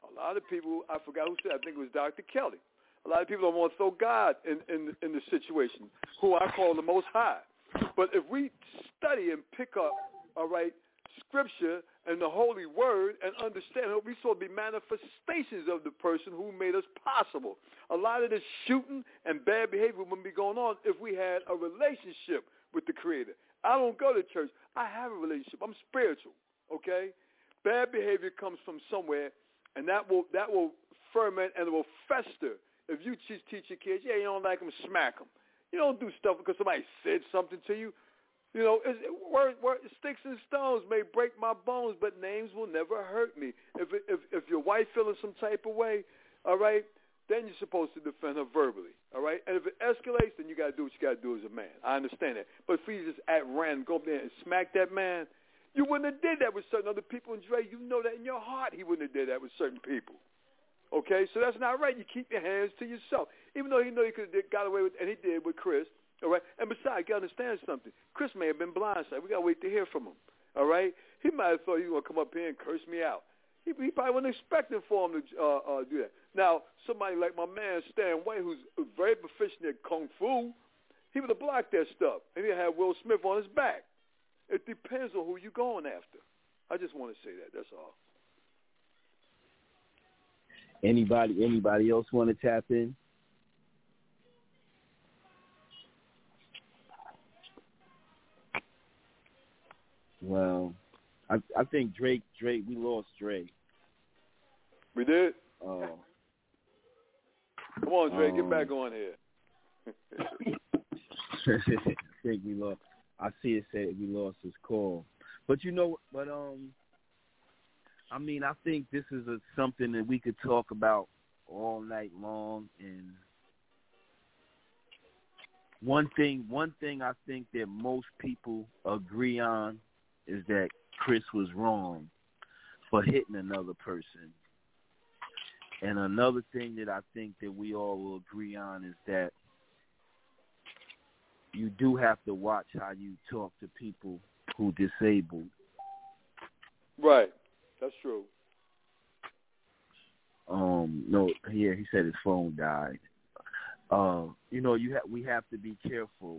A lot of people, I forgot who said, I think it was Doctor Kelly. A lot of people don't want to throw God in, in, in the situation, who I call the Most High. But if we study and pick up, all right, Scripture and the Holy Word and understand that we supposed to be manifestations of the person who made us possible. A lot of this shooting and bad behavior wouldn't be going on if we had a relationship with the Creator. I don't go to church. I have a relationship. I'm spiritual, okay? Bad behavior comes from somewhere, and that will that will ferment and it will fester. If you teach, teach your kids, yeah, you don't like them, smack them. You don't do stuff because somebody said something to you. You know, it's, it, word, word, sticks and stones may break my bones, but names will never hurt me. If if if your wife feeling some type of way, all right, then you're supposed to defend her verbally, all right? And if it escalates, then you got to do what you got to do as a man. I understand that. But if you just at random go up there and smack that man, you wouldn't have did that with certain other people. And Dre, you know that in your heart he wouldn't have did that with certain people. Okay, so that's not right. You keep your hands to yourself. Even though you know you could have got away with, and he did with Chris, all right? And besides, you got to understand something. Chris may have been blindsided. We got to wait to hear from him, all right? He might have thought he was going to come up here and curse me out. He, he probably wasn't expecting for him to uh, uh, do that. Now, somebody like my man Stan White, who's very proficient at Kung Fu, he would have blocked that stuff, and he'd have Will Smith on his back. It depends on who you're going after. I just want to say that. That's all. Anybody, anybody else want to tap in? Well, I I think Drake, Drake, we lost Drake. We did? Uh, Come on, Drake, um, get back on here. I think we lost. I see it said we lost his call. But you know, but um, I mean, I think this is a, something that we could talk about all night long. And one thing, one thing I think that most people agree on is that Chris was wrong for hitting another person. And another thing that I think that we all will agree on is that you do have to watch how you talk to people who disabled. Right. That's true. Um, no, yeah, he said his phone died. Uh, you know, you ha- we have to be careful,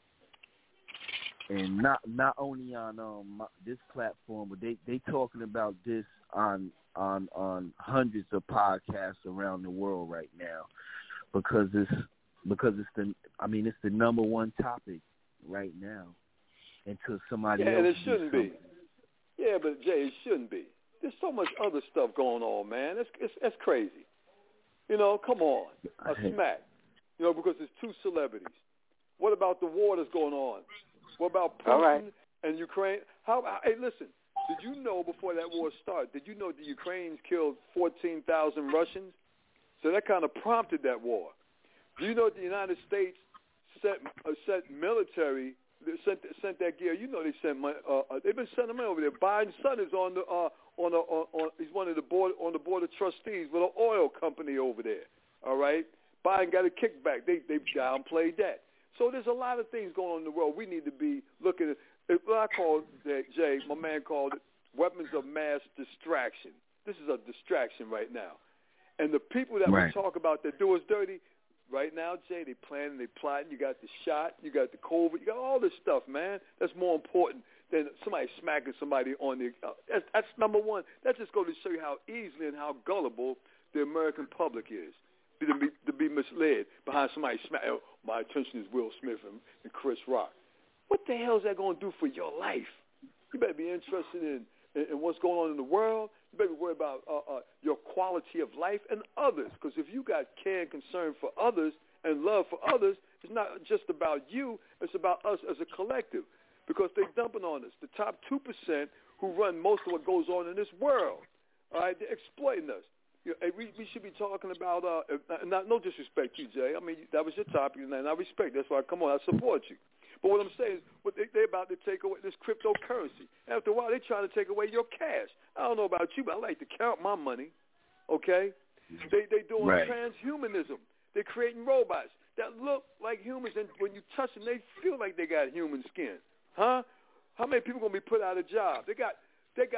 and not not only on um this platform, but they they talking about this on on on hundreds of podcasts around the world right now, because it's because it's the I mean it's the number one topic right now. Until somebody yeah, else and it shouldn't be. Yeah, but Jay, it shouldn't be. There's so much other stuff going on, man. It's it's, it's crazy. You know, come on, a smack. You know, because it's two celebrities. What about the war that's going on? What about Putin right. and Ukraine? How? Hey, listen. Did you know before that war started? Did you know the Ukrainians killed fourteen thousand Russians? So that kind of prompted that war. Do you know the United States sent uh, sent military? They sent sent that gear. You know they sent money. Uh, uh, they've been sending money over there. Biden's son is on the uh, on, a, on on he's one of the board on the board of trustees with an oil company over there. All right, Biden got a kickback. They they downplayed that. So there's a lot of things going on in the world. We need to be looking at what I call that. Jay, my man called it weapons of mass distraction. This is a distraction right now, and the people that right. we talk about that do us dirty. Right now, Jay, they planning, they plotting. You got the shot, you got the COVID, you got all this stuff, man. That's more important than somebody smacking somebody on the. Uh, that's, that's number one. That just goes to show you how easily and how gullible the American public is to be, to be misled behind somebody smack. Oh, my attention is Will Smith and, and Chris Rock. What the hell is that going to do for your life? You better be interested in, in, in what's going on in the world. You better worry about uh, uh, your quality of life and others. Because if you got care and concern for others and love for others, it's not just about you. It's about us as a collective. Because they're dumping on us. The top two percent who run most of what goes on in this world, all right, they're exploiting us. You know, we, we should be talking about, uh, not, no disrespect to you, Jay. I mean, that was your topic, and I respect. That's why I come on. I support you. But what I'm saying is, what they, they're about to take away this cryptocurrency. After a while, they're trying to take away your cash. I don't know about you, but I like to count my money, okay? They, they're doing right. transhumanism. They're creating robots that look like humans, and when you touch them, they feel like they got human skin. Huh? How many people going to be put out of job? They got they got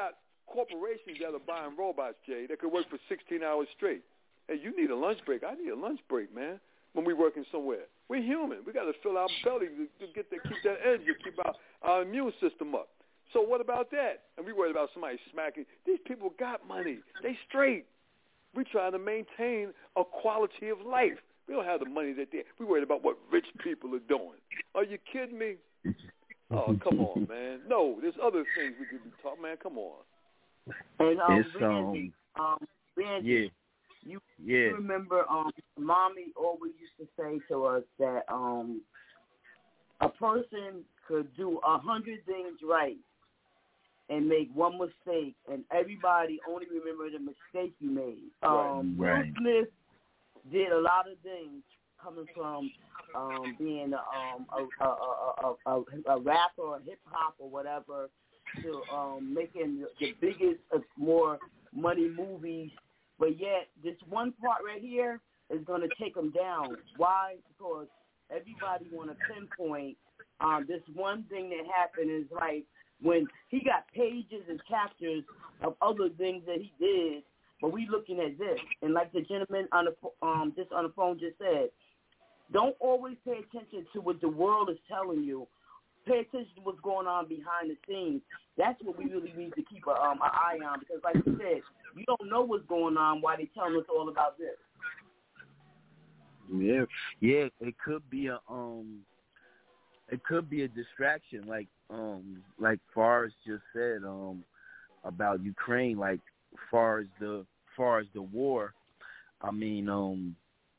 corporations that are buying robots, Jay, that could work for sixteen hours straight. Hey, you need a lunch break. I need a lunch break, man, when we're working somewhere. We're human. We got to fill our belly to, to get that, keep that energy, keep our, our immune system up. So what about that? And we worried about somebody smacking. These people got money. They straight. We trying to maintain a quality of life. We don't have the money that they. We worried about what rich people are doing. Are you kidding me? Oh, come on, man. No, there's other things we could be talking. Man, come on. And um, it's, Randy, um, um, Randy, yeah. You, yeah. you remember, um, Mommy always used to say to us that um, a person could do a hundred things right and make one mistake, and everybody only remember the mistake you made. Um, right. Will Smith did a lot of things coming from um, being a, um, a, a, a, a, a rapper or hip hop or whatever to um, making the biggest, uh, more money movies. But yet, this one part right here is going to take them down. Why? Because everybody want to pinpoint um, this one thing that happened is like when he got pages and chapters of other things that he did, but we looking at this. And like the gentleman on the um, just on the phone just said, don't always pay attention to what the world is telling you. Pay attention to what's going on behind the scenes. That's what we really need to keep a, um, an eye on because, like you said, you don't know what's going on while they're telling us all about this. Yeah, yeah, it could be a um, it could be a distraction, like um, like Forrest just said um, about Ukraine. Like far as the far as the war, I mean um,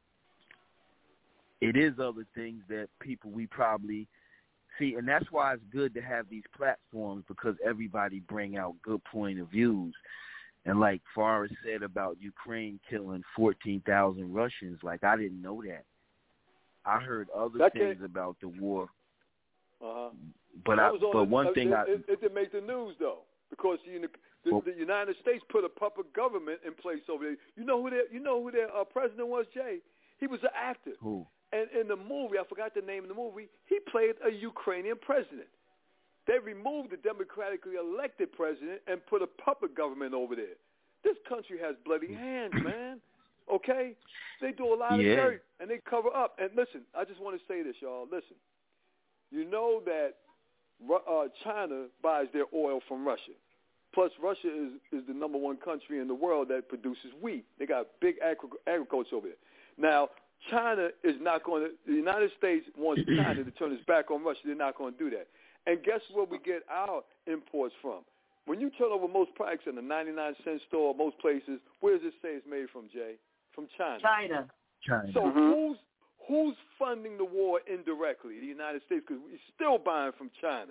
it is other things that people we probably. See, and that's why it's good to have these platforms because everybody bring out good point of views. And like Forrest said about Ukraine killing fourteen thousand Russians, like I didn't know that. I heard other that things about the war. Uh-huh. But I, but the, one uh, thing it, I it, it didn't make the news though because you know, the, well, the United States put a puppet government in place over there. You know who their you know who their uh, president was, Jay? He was an actor. Who? And in the movie, I forgot the name of the movie, he played a Ukrainian president. They removed the democratically elected president and put a puppet government over there. This country has bloody hands, man. Okay? They do a lot yeah. of dirt, and they cover up. And listen, I just want to say this, y'all. Listen. You know that uh, China buys their oil from Russia. Plus, Russia is, is the number one country in the world that produces wheat. They got big agri- agriculture over there. Now, China is not going to, the United States wants China to turn its back on Russia. They're not going to do that. And guess where we get our imports from? When you turn over most products in the ninety-nine cent store, most places, where does it say it's made from, Jay? From China. China. China. So mm-hmm. who's who's funding the war indirectly? The United States, because we're still buying from China.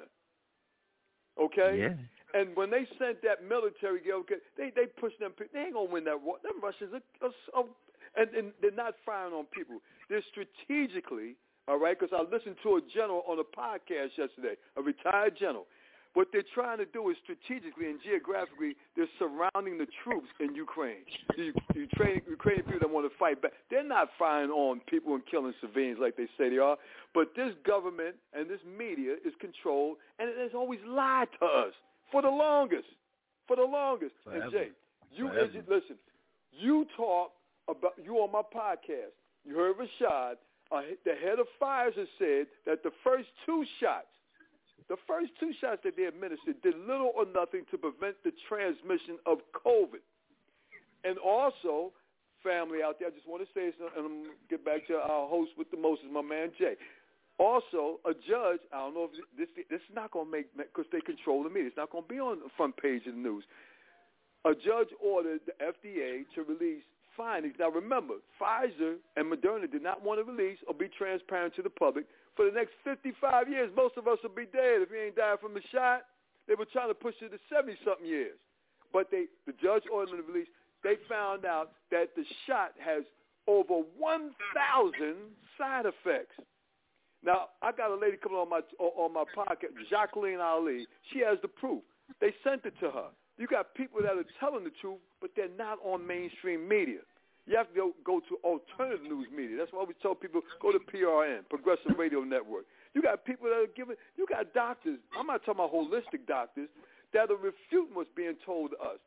Okay? Yeah. And when they sent that military, they they pushed them. They ain't gonna win that war. Them Russians are, are, are And, and they're not firing on people. They're strategically, all right, because I listened to a general on a podcast yesterday, a retired general. What they're trying to do is strategically and geographically, they're surrounding the troops in Ukraine. The Ukrainian, Ukrainian people that want to fight back, they're not firing on people and killing civilians like they say they are. But this government and this media is controlled, and it has always lied to us for the longest, for the longest. Forever. And Jay, you Forever. listen, you talk about you on my podcast. You heard Rashad, uh, the head of Pfizer, said that the first two shots, the first two shots that they administered did little or nothing to prevent the transmission of COVID. And also, family out there, I just want to say something, and I'm going to get back to our host with the most, my man Jay. Also, a judge, I don't know if this this is not going to make, because they control the media, it's not going to be on the front page of the news. A judge ordered the F D A to release findings. Now remember, Pfizer and Moderna did not want to release or be transparent to the public. For the next fifty-five years, most of us will be dead if we ain't died from the shot. They were trying to push it to seventy-something years. But they, the judge ordered them to release. They found out that the shot has over one thousand side effects. Now, I got a lady coming on my on my podcast, Jacqueline Ali. She has the proof. They sent it to her. You got people that are telling the truth, but they're not on mainstream media. You have to go, go to alternative news media. That's why we tell people, go to P R N, Progressive Radio Network. You got people that are giving, you got doctors, I'm not talking about holistic doctors, that are refuting what's being told to us.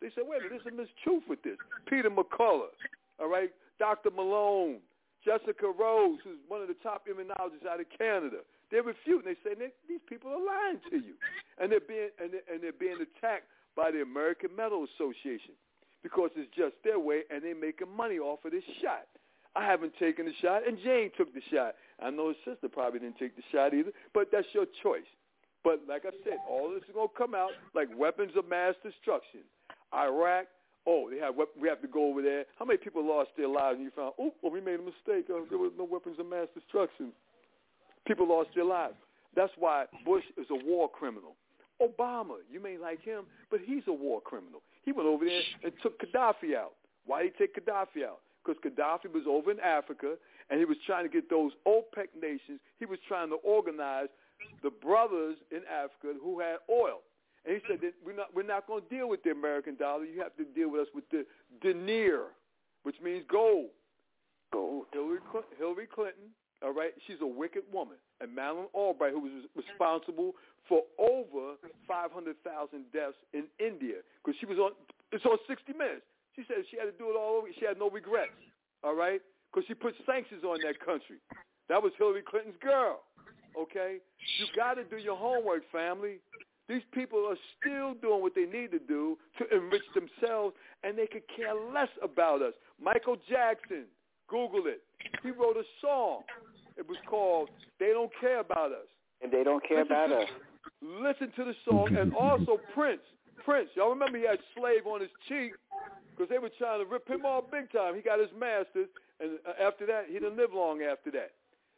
They said, wait a minute, there's some mistruth with this. Peter McCullough, all right, Doctor Malone, Jessica Rose, who's one of the top immunologists out of Canada. They're refuting. They say these people are lying to you, and they're being and they're, and they're being attacked by the American Medical Association because it's just their way, and they're making money off of this shot. I haven't taken the shot, and Jane took the shot. I know his sister probably didn't take the shot either, but that's your choice. But like I said, all this is going to come out like weapons of mass destruction. Iraq, oh, they have we have to go over there. How many people lost their lives and you found, oh, well, we made a mistake. Uh, there was no weapons of mass destruction. People lost their lives. That's why Bush is a war criminal. Obama, you may like him, but he's a war criminal. He went over there and took Gaddafi out. Why did he take Gaddafi out? Because Gaddafi was over in Africa, and he was trying to get those OPEC nations. He was trying to organize the brothers in Africa who had oil. And he said that we're not, we're not going to deal with the American dollar. You have to deal with us with the denier, which means gold. Gold. Hillary, Hillary Clinton, all right, she's a wicked woman. And Madeleine Albright, who was responsible for over five hundred thousand deaths in India, because she was on, it's on sixty minutes. She said she had to do it all over. She had no regrets, all right, because she put sanctions on that country. That was Hillary Clinton's girl, okay? You got to do your homework, family. These people are still doing what they need to do to enrich themselves, and they could care less about us. Michael Jackson, Google it. He wrote a song. It was called They Don't Care About Us. And they don't care listen about to, us. Listen to the song. And also Prince. Prince, y'all remember he had Slave on his cheek because they were trying to rip him off big time. He got his master's, and after that, he didn't live long after that.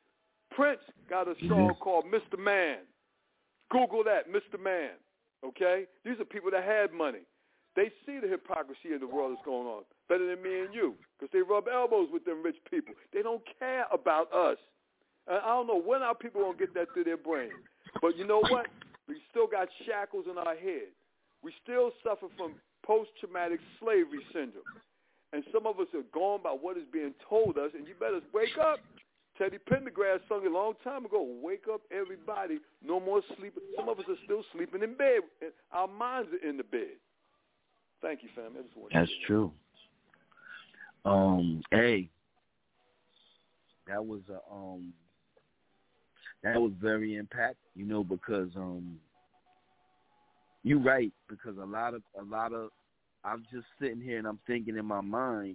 Prince got a song called Mister Man. Google that, Mister Man, okay? These are people that had money. They see the hypocrisy in the world that's going on better than me and you because they rub elbows with them rich people. They don't care about us. And I don't know when our people going to get that through their brain. But you know what? We still got shackles in our head. We still suffer from post-traumatic slavery syndrome. And some of us are going by what is being told us, and you better wake up. Teddy Pendergrass sung it a long time ago. Wake up, everybody. No more sleeping. Some of us are still sleeping in bed. Our minds are in the bed. Thank you, fam. That's true. Um, hey, that was a um, that was very impactful. You know, because um, you're right. Because a lot of a lot of, I'm just sitting here and I'm thinking in my mind.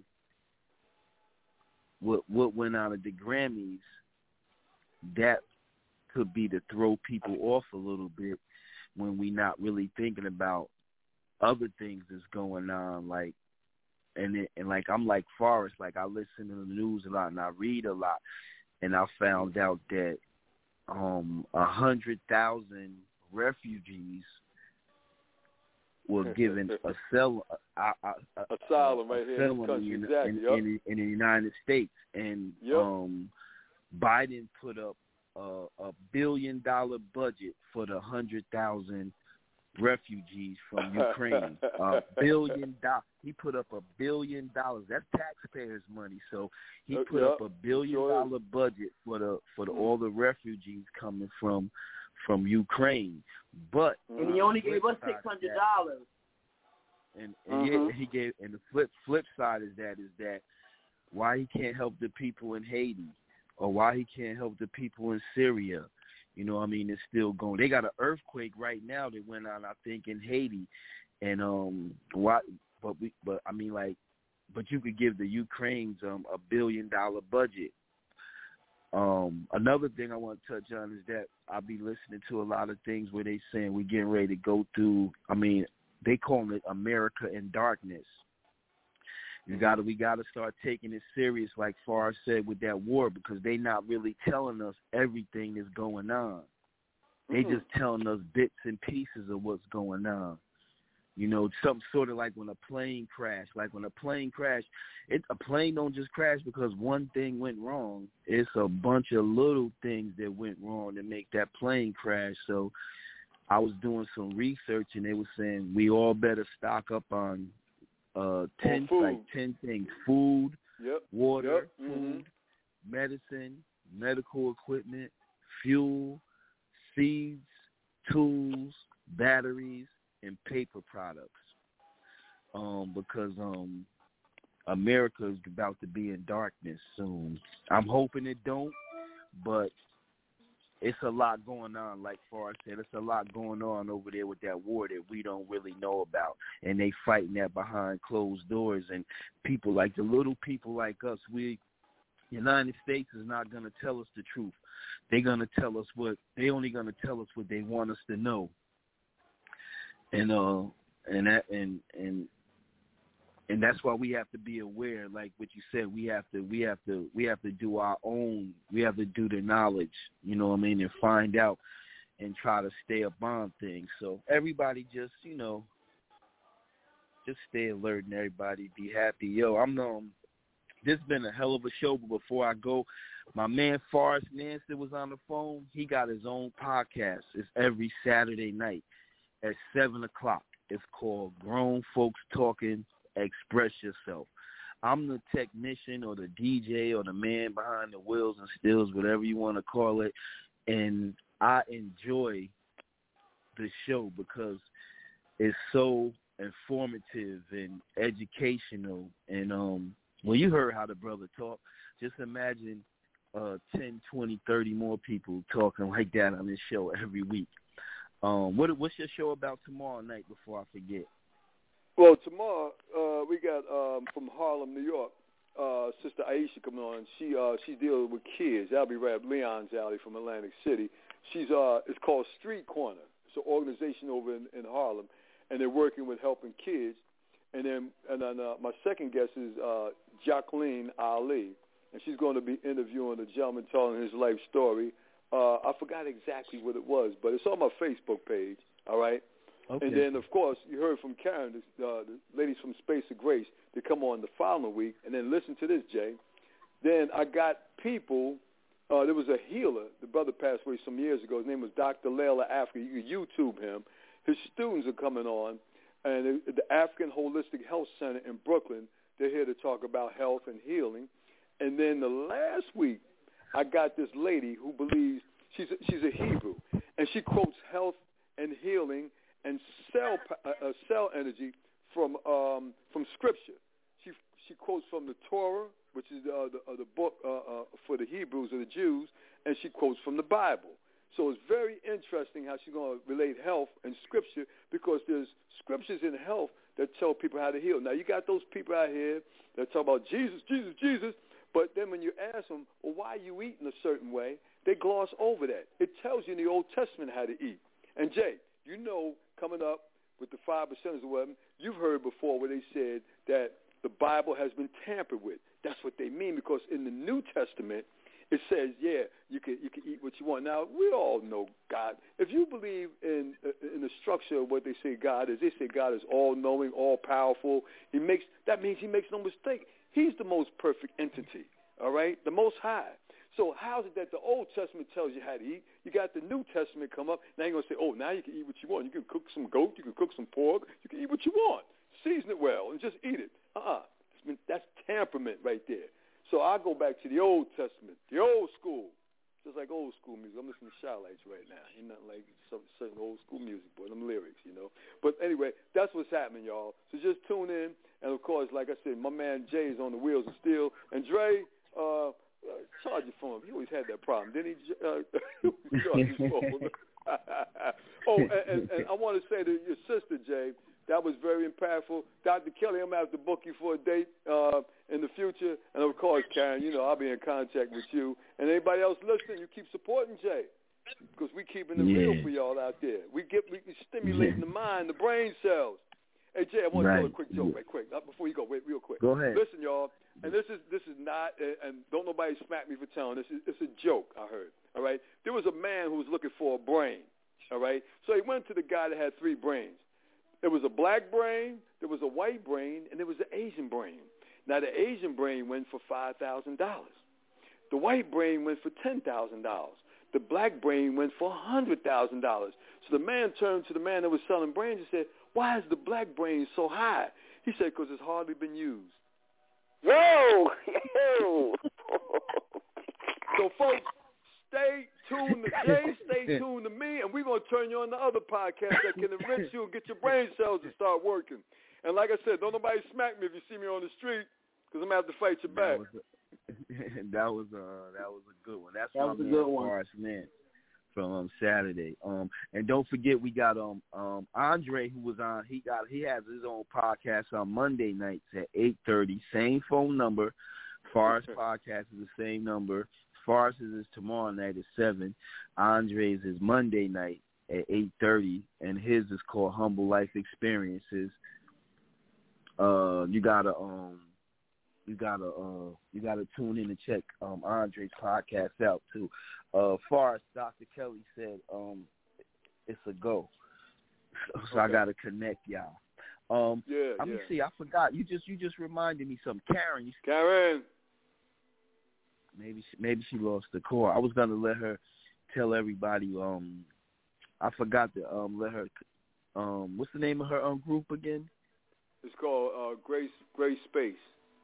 What what went out of the Grammys, that could be to throw people off a little bit when we not really thinking about other things that's going on. Like, and it, and like I'm like Forrest, like I listen to the news a lot and I read a lot, and I found out that um a hundred thousand refugees were given a cell, a, a, a, asylum a, right here in the country, in, exactly. in, yep. in, in the United States, and yep. um, Biden put up a, a billion dollar budget for the hundred thousand refugees from Ukraine. A billion dollars. He put up a billion dollars. That's taxpayers' money. So he put yep. up a billion sure dollar is. budget for the for the, all the refugees coming from from Ukraine. But and he only gave us six hundred dollars. And, and mm-hmm. yeah, he gave. And the flip flip side is that is that why he can't help the people in Haiti, or why he can't help the people in Syria. You know, I mean, it's still going. They got an earthquake right now that went on, I think, in Haiti, and um, why? But we, but I mean, like, but you could give the Ukrainians um a billion dollar budget. Um, another thing I want to touch on is that I'll be listening to a lot of things where they saying we're getting ready to go through. I mean, they call it America in darkness. You got to, we got to start taking it serious, like Farr said, with that war, because they not really telling us everything that's going on. They mm-hmm. just telling us bits and pieces of what's going on. You know, some sort of like when a plane crash. Like when a plane crash, it, a plane don't just crash because one thing went wrong. It's a bunch of little things that went wrong that make that plane crash. So I was doing some research, and they were saying we all better stock up on uh, ten like ten things: food, yep. water, yep. food, mm-hmm. medicine, medical equipment, fuel, seeds, tools, batteries, and paper products. um, because um, America is about to be in darkness soon. I'm hoping it don't, but it's a lot going on. Like Forrest said, it's a lot going on over there with that war that we don't really know about, and they fighting that behind closed doors. And people like the little people like us, we, United States is not going to tell us the truth. They're going to tell us what they only going to tell us what they want us to know. And uh, and that and and. And that's why we have to be aware, like what you said, we have to we have to we have to do our own, we have to do the knowledge, you know what I mean, and find out and try to stay up on things. So everybody just, you know, just stay alert and everybody be happy. Yo, I'm um this has been a hell of a show, but before I go, my man Forrest Nancy was on the phone. He got his own podcast. It's every Saturday night at seven o'clock. It's called Grown Folks Talking Express Yourself. I'm the technician or the D J or the man behind the wheels and stills, whatever you want to call it, and I enjoy the show because it's so informative and educational. And um, when you heard how the brother talk, just imagine uh, ten, twenty, thirty more people talking like that on this show every week. Um, what, what's your show about tomorrow night before I forget? Well, tomorrow uh, we got um, from Harlem, New York, uh, Sister Aisha coming on. She uh, she's dealing with kids. That'll be Rab Leon's alley from Atlantic City. She's uh, it's called Street Corner. It's an organization over in, in Harlem, and they're working with helping kids. And then and then uh, my second guest is uh, Jacqueline Ali, and she's going to be interviewing a gentleman telling his life story. Uh, I forgot exactly what it was, but it's on my Facebook page. All right. Okay. And then, of course, you heard from Karen, the, uh, the ladies from Space of Grace, they come on the following week. And then listen to this, Jay. Then I got people, uh, there was a healer. The brother passed away some years ago. His name was Doctor Layla Africa. You can YouTube him. His students are coming on. And the African Holistic Health Center in Brooklyn, they're here to talk about health and healing. And then the last week, I got this lady who believes, she's a, she's a Hebrew, and she quotes health and healing and cell uh, cell energy from um, from Scripture. She she quotes from the Torah, which is uh, the uh, the book uh, uh, for the Hebrews or the Jews, and she quotes from the Bible. So it's very interesting how she's going to relate health and Scripture, because there's Scriptures in health that tell people how to heal. Now, you got those people out here that talk about Jesus, Jesus, Jesus, but then when you ask them, well, why are you eating a certain way, they gloss over that. It tells you in the Old Testament how to eat. And, Jay, you know, coming up with the five percenters or whatever, you've heard before where they said that the Bible has been tampered with. That's what they mean, because in the New Testament, it says, yeah, you can you can eat what you want. Now, we all know God. If you believe in in the structure of what they say God is, they say God is all-knowing, all-powerful. He makes that means he makes no mistake. He's the most perfect entity, all right, the Most High. So how is it that the Old Testament tells you how to eat? You got the New Testament come up. Now you're going to say, oh, now you can eat what you want. You can cook some goat. You can cook some pork. You can eat what you want. Season it well and just eat it. Uh-uh. That's temperament right there. So I go back to the Old Testament, the old school, just like old school music. I'm listening to Shy-Lights right now. Ain't nothing like some certain old school music, boy, them lyrics, you know. But anyway, that's what's happening, y'all. So just tune in. And, of course, like I said, my man Jay is on the wheels of steel. And Dre, uh, uh, charge your phone. He always had that problem, didn't he? Uh, charge his phone. oh, and, and, and I want to say to your sister, Jay, that was very impactful. Doctor Kelly, I'm going to have to book you for a date uh, in the future. And, of course, Karen, you know, I'll be in contact with you. And anybody else listening, you keep supporting Jay, because we keeping it yeah. real for y'all out there. We get we stimulating yeah. the mind, the brain cells. Hey, Jay, I want right. to tell a quick joke right quick. Not before you go, wait, real quick. Go ahead. Listen, y'all, and this is this is not, and don't nobody smack me for telling this. It's a joke, I heard, all right? There was a man who was looking for a brain, all right? So he went to the guy that had three brains. There was a black brain, there was a white brain, and there was an Asian brain. Now, the Asian brain went for five thousand dollars. The white brain went for ten thousand dollars. The black brain went for one hundred thousand dollars. So the man turned to the man that was selling brains and said, why is the black brain so high? He said, because it's hardly been used. Whoa! So, folks, stay tuned to Jay, stay tuned to me, and we're going to turn you on to other podcasts that can enrich you and get your brain cells to start working. And like I said, don't nobody smack me if you see me on the street, because I'm going to have to fight you back. That was a, that was a, that was a good one. That's that my was a man, good one. Forrest Lynn, from um, Saturday. Um, and don't forget, we got um um Andre, who was on. He got he has his own podcast on Monday nights at eight thirty. Same phone number. Forrest podcast is the same number. Forrest is tomorrow night at seven. Andre's is Monday night at eight thirty, and his is called Humble Life Experiences. Uh, you gotta um, you gotta uh, you gotta tune in and check um Andre's podcast out too. Uh, Forrest, Doctor Kelly said um, it's a go, so, so okay. I gotta connect y'all. Um, yeah, let me yeah. see. I forgot. You just you just reminded me something. Karen, you, Karen. Maybe she, maybe she lost the call. I was gonna let her tell everybody. Um, I forgot to um let her. Um, what's the name of her um group again? It's called uh, Grace Grace Space.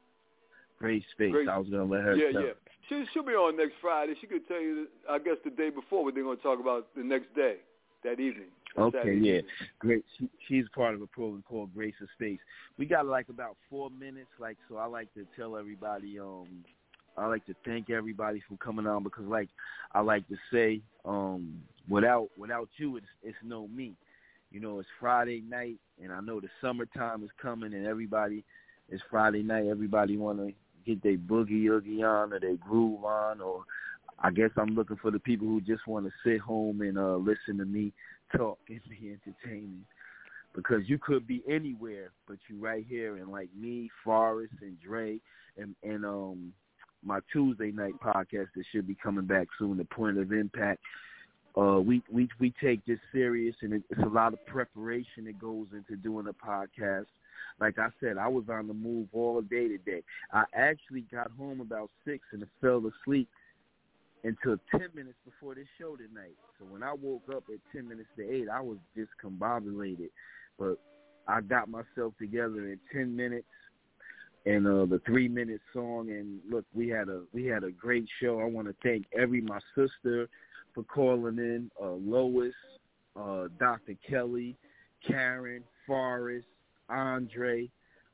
Grace Space. Grace. I was gonna let her. Yeah, tell. yeah. She she'll be on next Friday. She could tell you, I guess, the day before what they're gonna talk about the next day, that evening. Okay, Saturday yeah, evening. great. She, she's part of a program called Grace of Space. We got like about four minutes, like so. I like to tell everybody. Um, I like to thank everybody for coming on because, like, I like to say, um, without without you, it's it's no me. You know, it's Friday night, and I know the summertime is coming, and everybody, it's Friday night. Everybody want to get their boogie oogie on or their groove on, or I guess I'm looking for the people who just want to sit home and uh, listen to me talk and be entertaining. Because you could be anywhere, but you right here, and like me, Forrest, and Dre, and and um my Tuesday night podcast that should be coming back soon, The Point of Impact. Uh, we, we we take this serious, and it, it's a lot of preparation that goes into doing a podcast. Like I said, I was on the move all day today. I actually got home about six and fell asleep until ten minutes before this show tonight. So when I woke up at ten minutes to eight, I was discombobulated. But I got myself together in ten minutes and uh, the three-minute song. And, look, we had a we had a great show. I want to thank every my sister for calling in, uh, Lois, uh, Doctor Kelly, Karen, Forrest, Andre.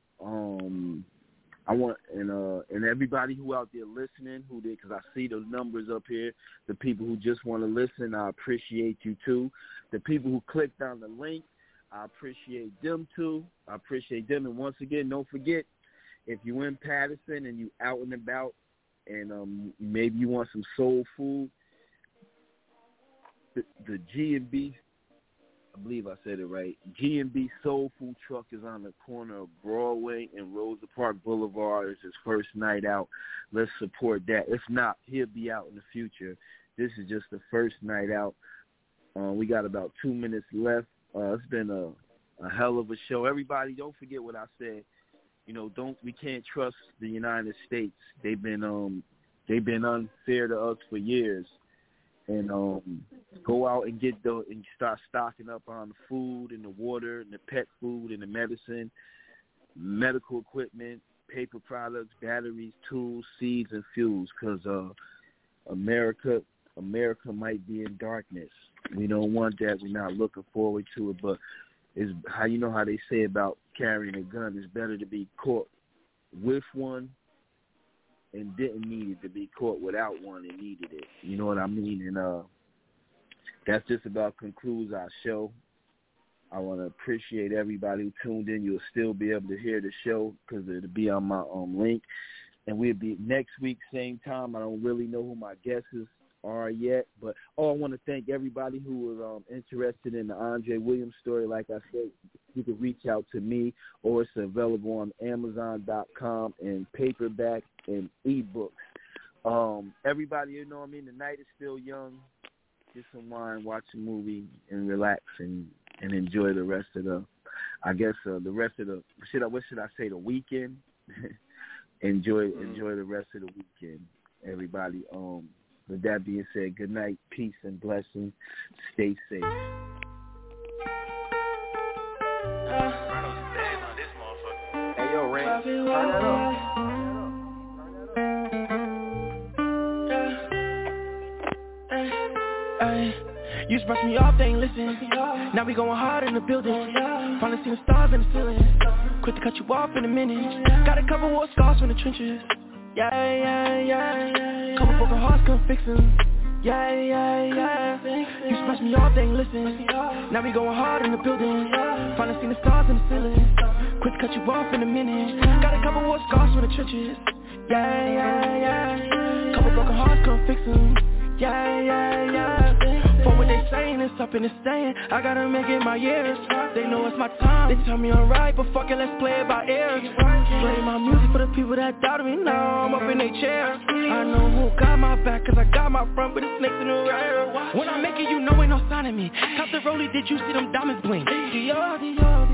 Um, I want and uh, and everybody who out there listening, who did, because I see the numbers up here. The people who just want to listen, I appreciate you too. The people who clicked on the link, I appreciate them too. I appreciate them. And once again, don't forget, if you in Patterson and you out and about, and um, maybe you want some soul food, the, the G and B, I believe I said it right, G and B Soul Food Truck is on the corner of Broadway and Rosa Parks Boulevard. It's his first night out. Let's support that. If not, he'll be out in the future. This is just the first night out. Uh, we got about two minutes left. Uh, it's been a, a hell of a show. Everybody, don't forget what I said. You know, don't we can't trust the United States. They've been um they've been unfair to us for years. And um, go out and get the and start stocking up on the food and the water and the pet food and the medicine, medical equipment, paper products, batteries, tools, seeds, and fuels. Because uh, America, America might be in darkness. We don't want that. We're not looking forward to it. But it's how you know how they say about carrying a gun. It's better to be caught with one and didn't need it to be caught without one and needed it. You know what I mean? And uh, that's just about concludes our show. I want to appreciate everybody who tuned in. You'll still be able to hear the show because it'll be on my um, link. And we'll be next week, same time. I don't really know who my guests are yet. But, oh, I want to thank everybody who was um, interested in the Andre Williams story. Like I said, you can reach out to me, or it's available on Amazon dot com and paperback and ebooks. Um, everybody, you know what I mean? The night is still young. Get some wine, watch a movie, and relax and, and enjoy the rest of the, I guess, uh, the rest of the, should I, what should I say, the weekend? enjoy mm-hmm. enjoy the rest of the weekend, everybody. Um, with that being said, good night, peace, and blessings. Stay safe. Hey, yo, Ray, turn that up. Used to brush me off, they ain't listen. Now we going hard in the building. Finally seen the stars in the ceiling. Quick to cut you off in a minute. Got a couple war scars from the trenches. Yeah, yeah, yeah. Couple broken hearts, couldn't fix them. Yeah, yeah, yeah. Used to brush me off, they ain't listen. Now we going hard in the building. Finally seen the stars in the ceiling. Quick to cut you off in a minute. Got a couple war scars from the trenches. Yeah, yeah, yeah. Couple broken hearts, couldn't fix them. Yeah, yeah, yeah. For what they saying, it's up and it's staying. I gotta make it my years. They know it's my time. They tell me I'm right, but fuck it, let's play it by ear. Play my music for the people that doubted me. Now I'm up in their chairs. I know who got my back, cause I got my front, but it's snakes in the rear. When I make it, you know ain't no sign of me. Top the rollie, did you see them diamonds blink? Dior, Dior,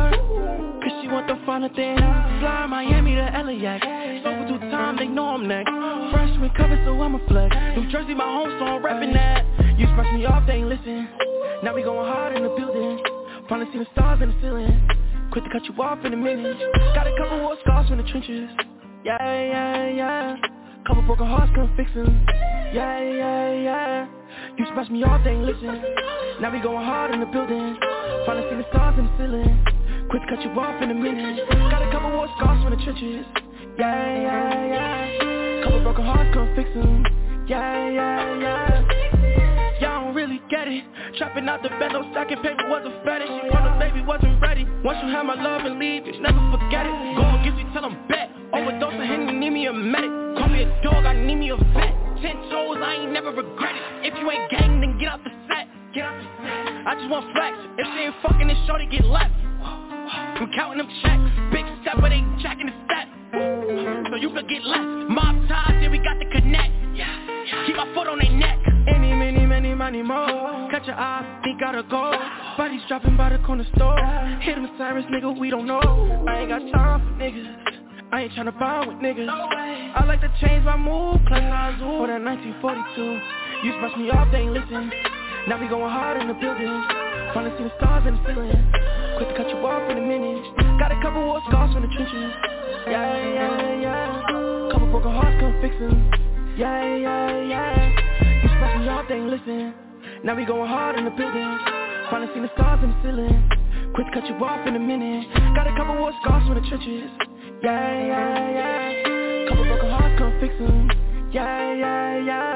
Dior. Cause she want the finer thing. Fly Miami to L A X. Over through time, they know I'm next. Freshman covered, so I'm a flex. New Jersey, my home, so I'm reppin' that. You brush me off, they ain't listen. Now we going hard in the building. Finally seen the stars in the ceiling. Quick to cut you off in a minute. Got a couple war scars from the trenches. Yeah, yeah, yeah. Couple broken hearts, couldn't fix them. Yeah, yeah, yeah. You brush me off, they ain't listen. Now we going hard in the building. Finally seen the stars in the ceiling. Quick to cut you off in a minute. Got a couple war scars from the trenches. Yeah, yeah, yeah. Couple broken hearts, couldn't fix them. Yeah, yeah, yeah. Y'all don't really get it. Trapping out the bando, stacking paper was a fetish. She want a baby, wasn't ready. Once you have my love and leave, you never forget it. Go against me, tell them bet. Overdose of Henny, need me a medic. Call me a dog, I need me a vet. Ten toes, I ain't never regret it. If you ain't gang, then get out the set. Get out the set. I just want flex. If she ain't fucking, then shorty get left. I'm counting them checks. Big step, but ain't jacking the stat. So you could get less. Mob ties, yeah, we got the connect. Keep my foot on their neck. Any, many, many, money more. Catch your eye, think gotta go. Bodies dropping by the corner store. Hit them sirens, nigga, we don't know. I ain't got time for niggas. I ain't tryna bond with niggas. I like to change my mood, class I zoo. For that nineteen forty-two. You brush me off, they ain't listen. Now we going hard in the building. Finally see the stars in the ceiling. Quick to cut you off in a minute. Got a couple war scars from the trenches. Yeah, yeah, yeah. Couple broken hearts, couldn't fix them. Yeah, yeah, yeah. You brush me off, they ain't listen. Now we going hard in the building. Finally seen the stars in the ceiling. Quick to cut you off in a minute. Got a couple war scars from the trenches. Yeah, yeah, yeah. Couple broken hearts, couldn't fix them. Yeah, yeah, yeah.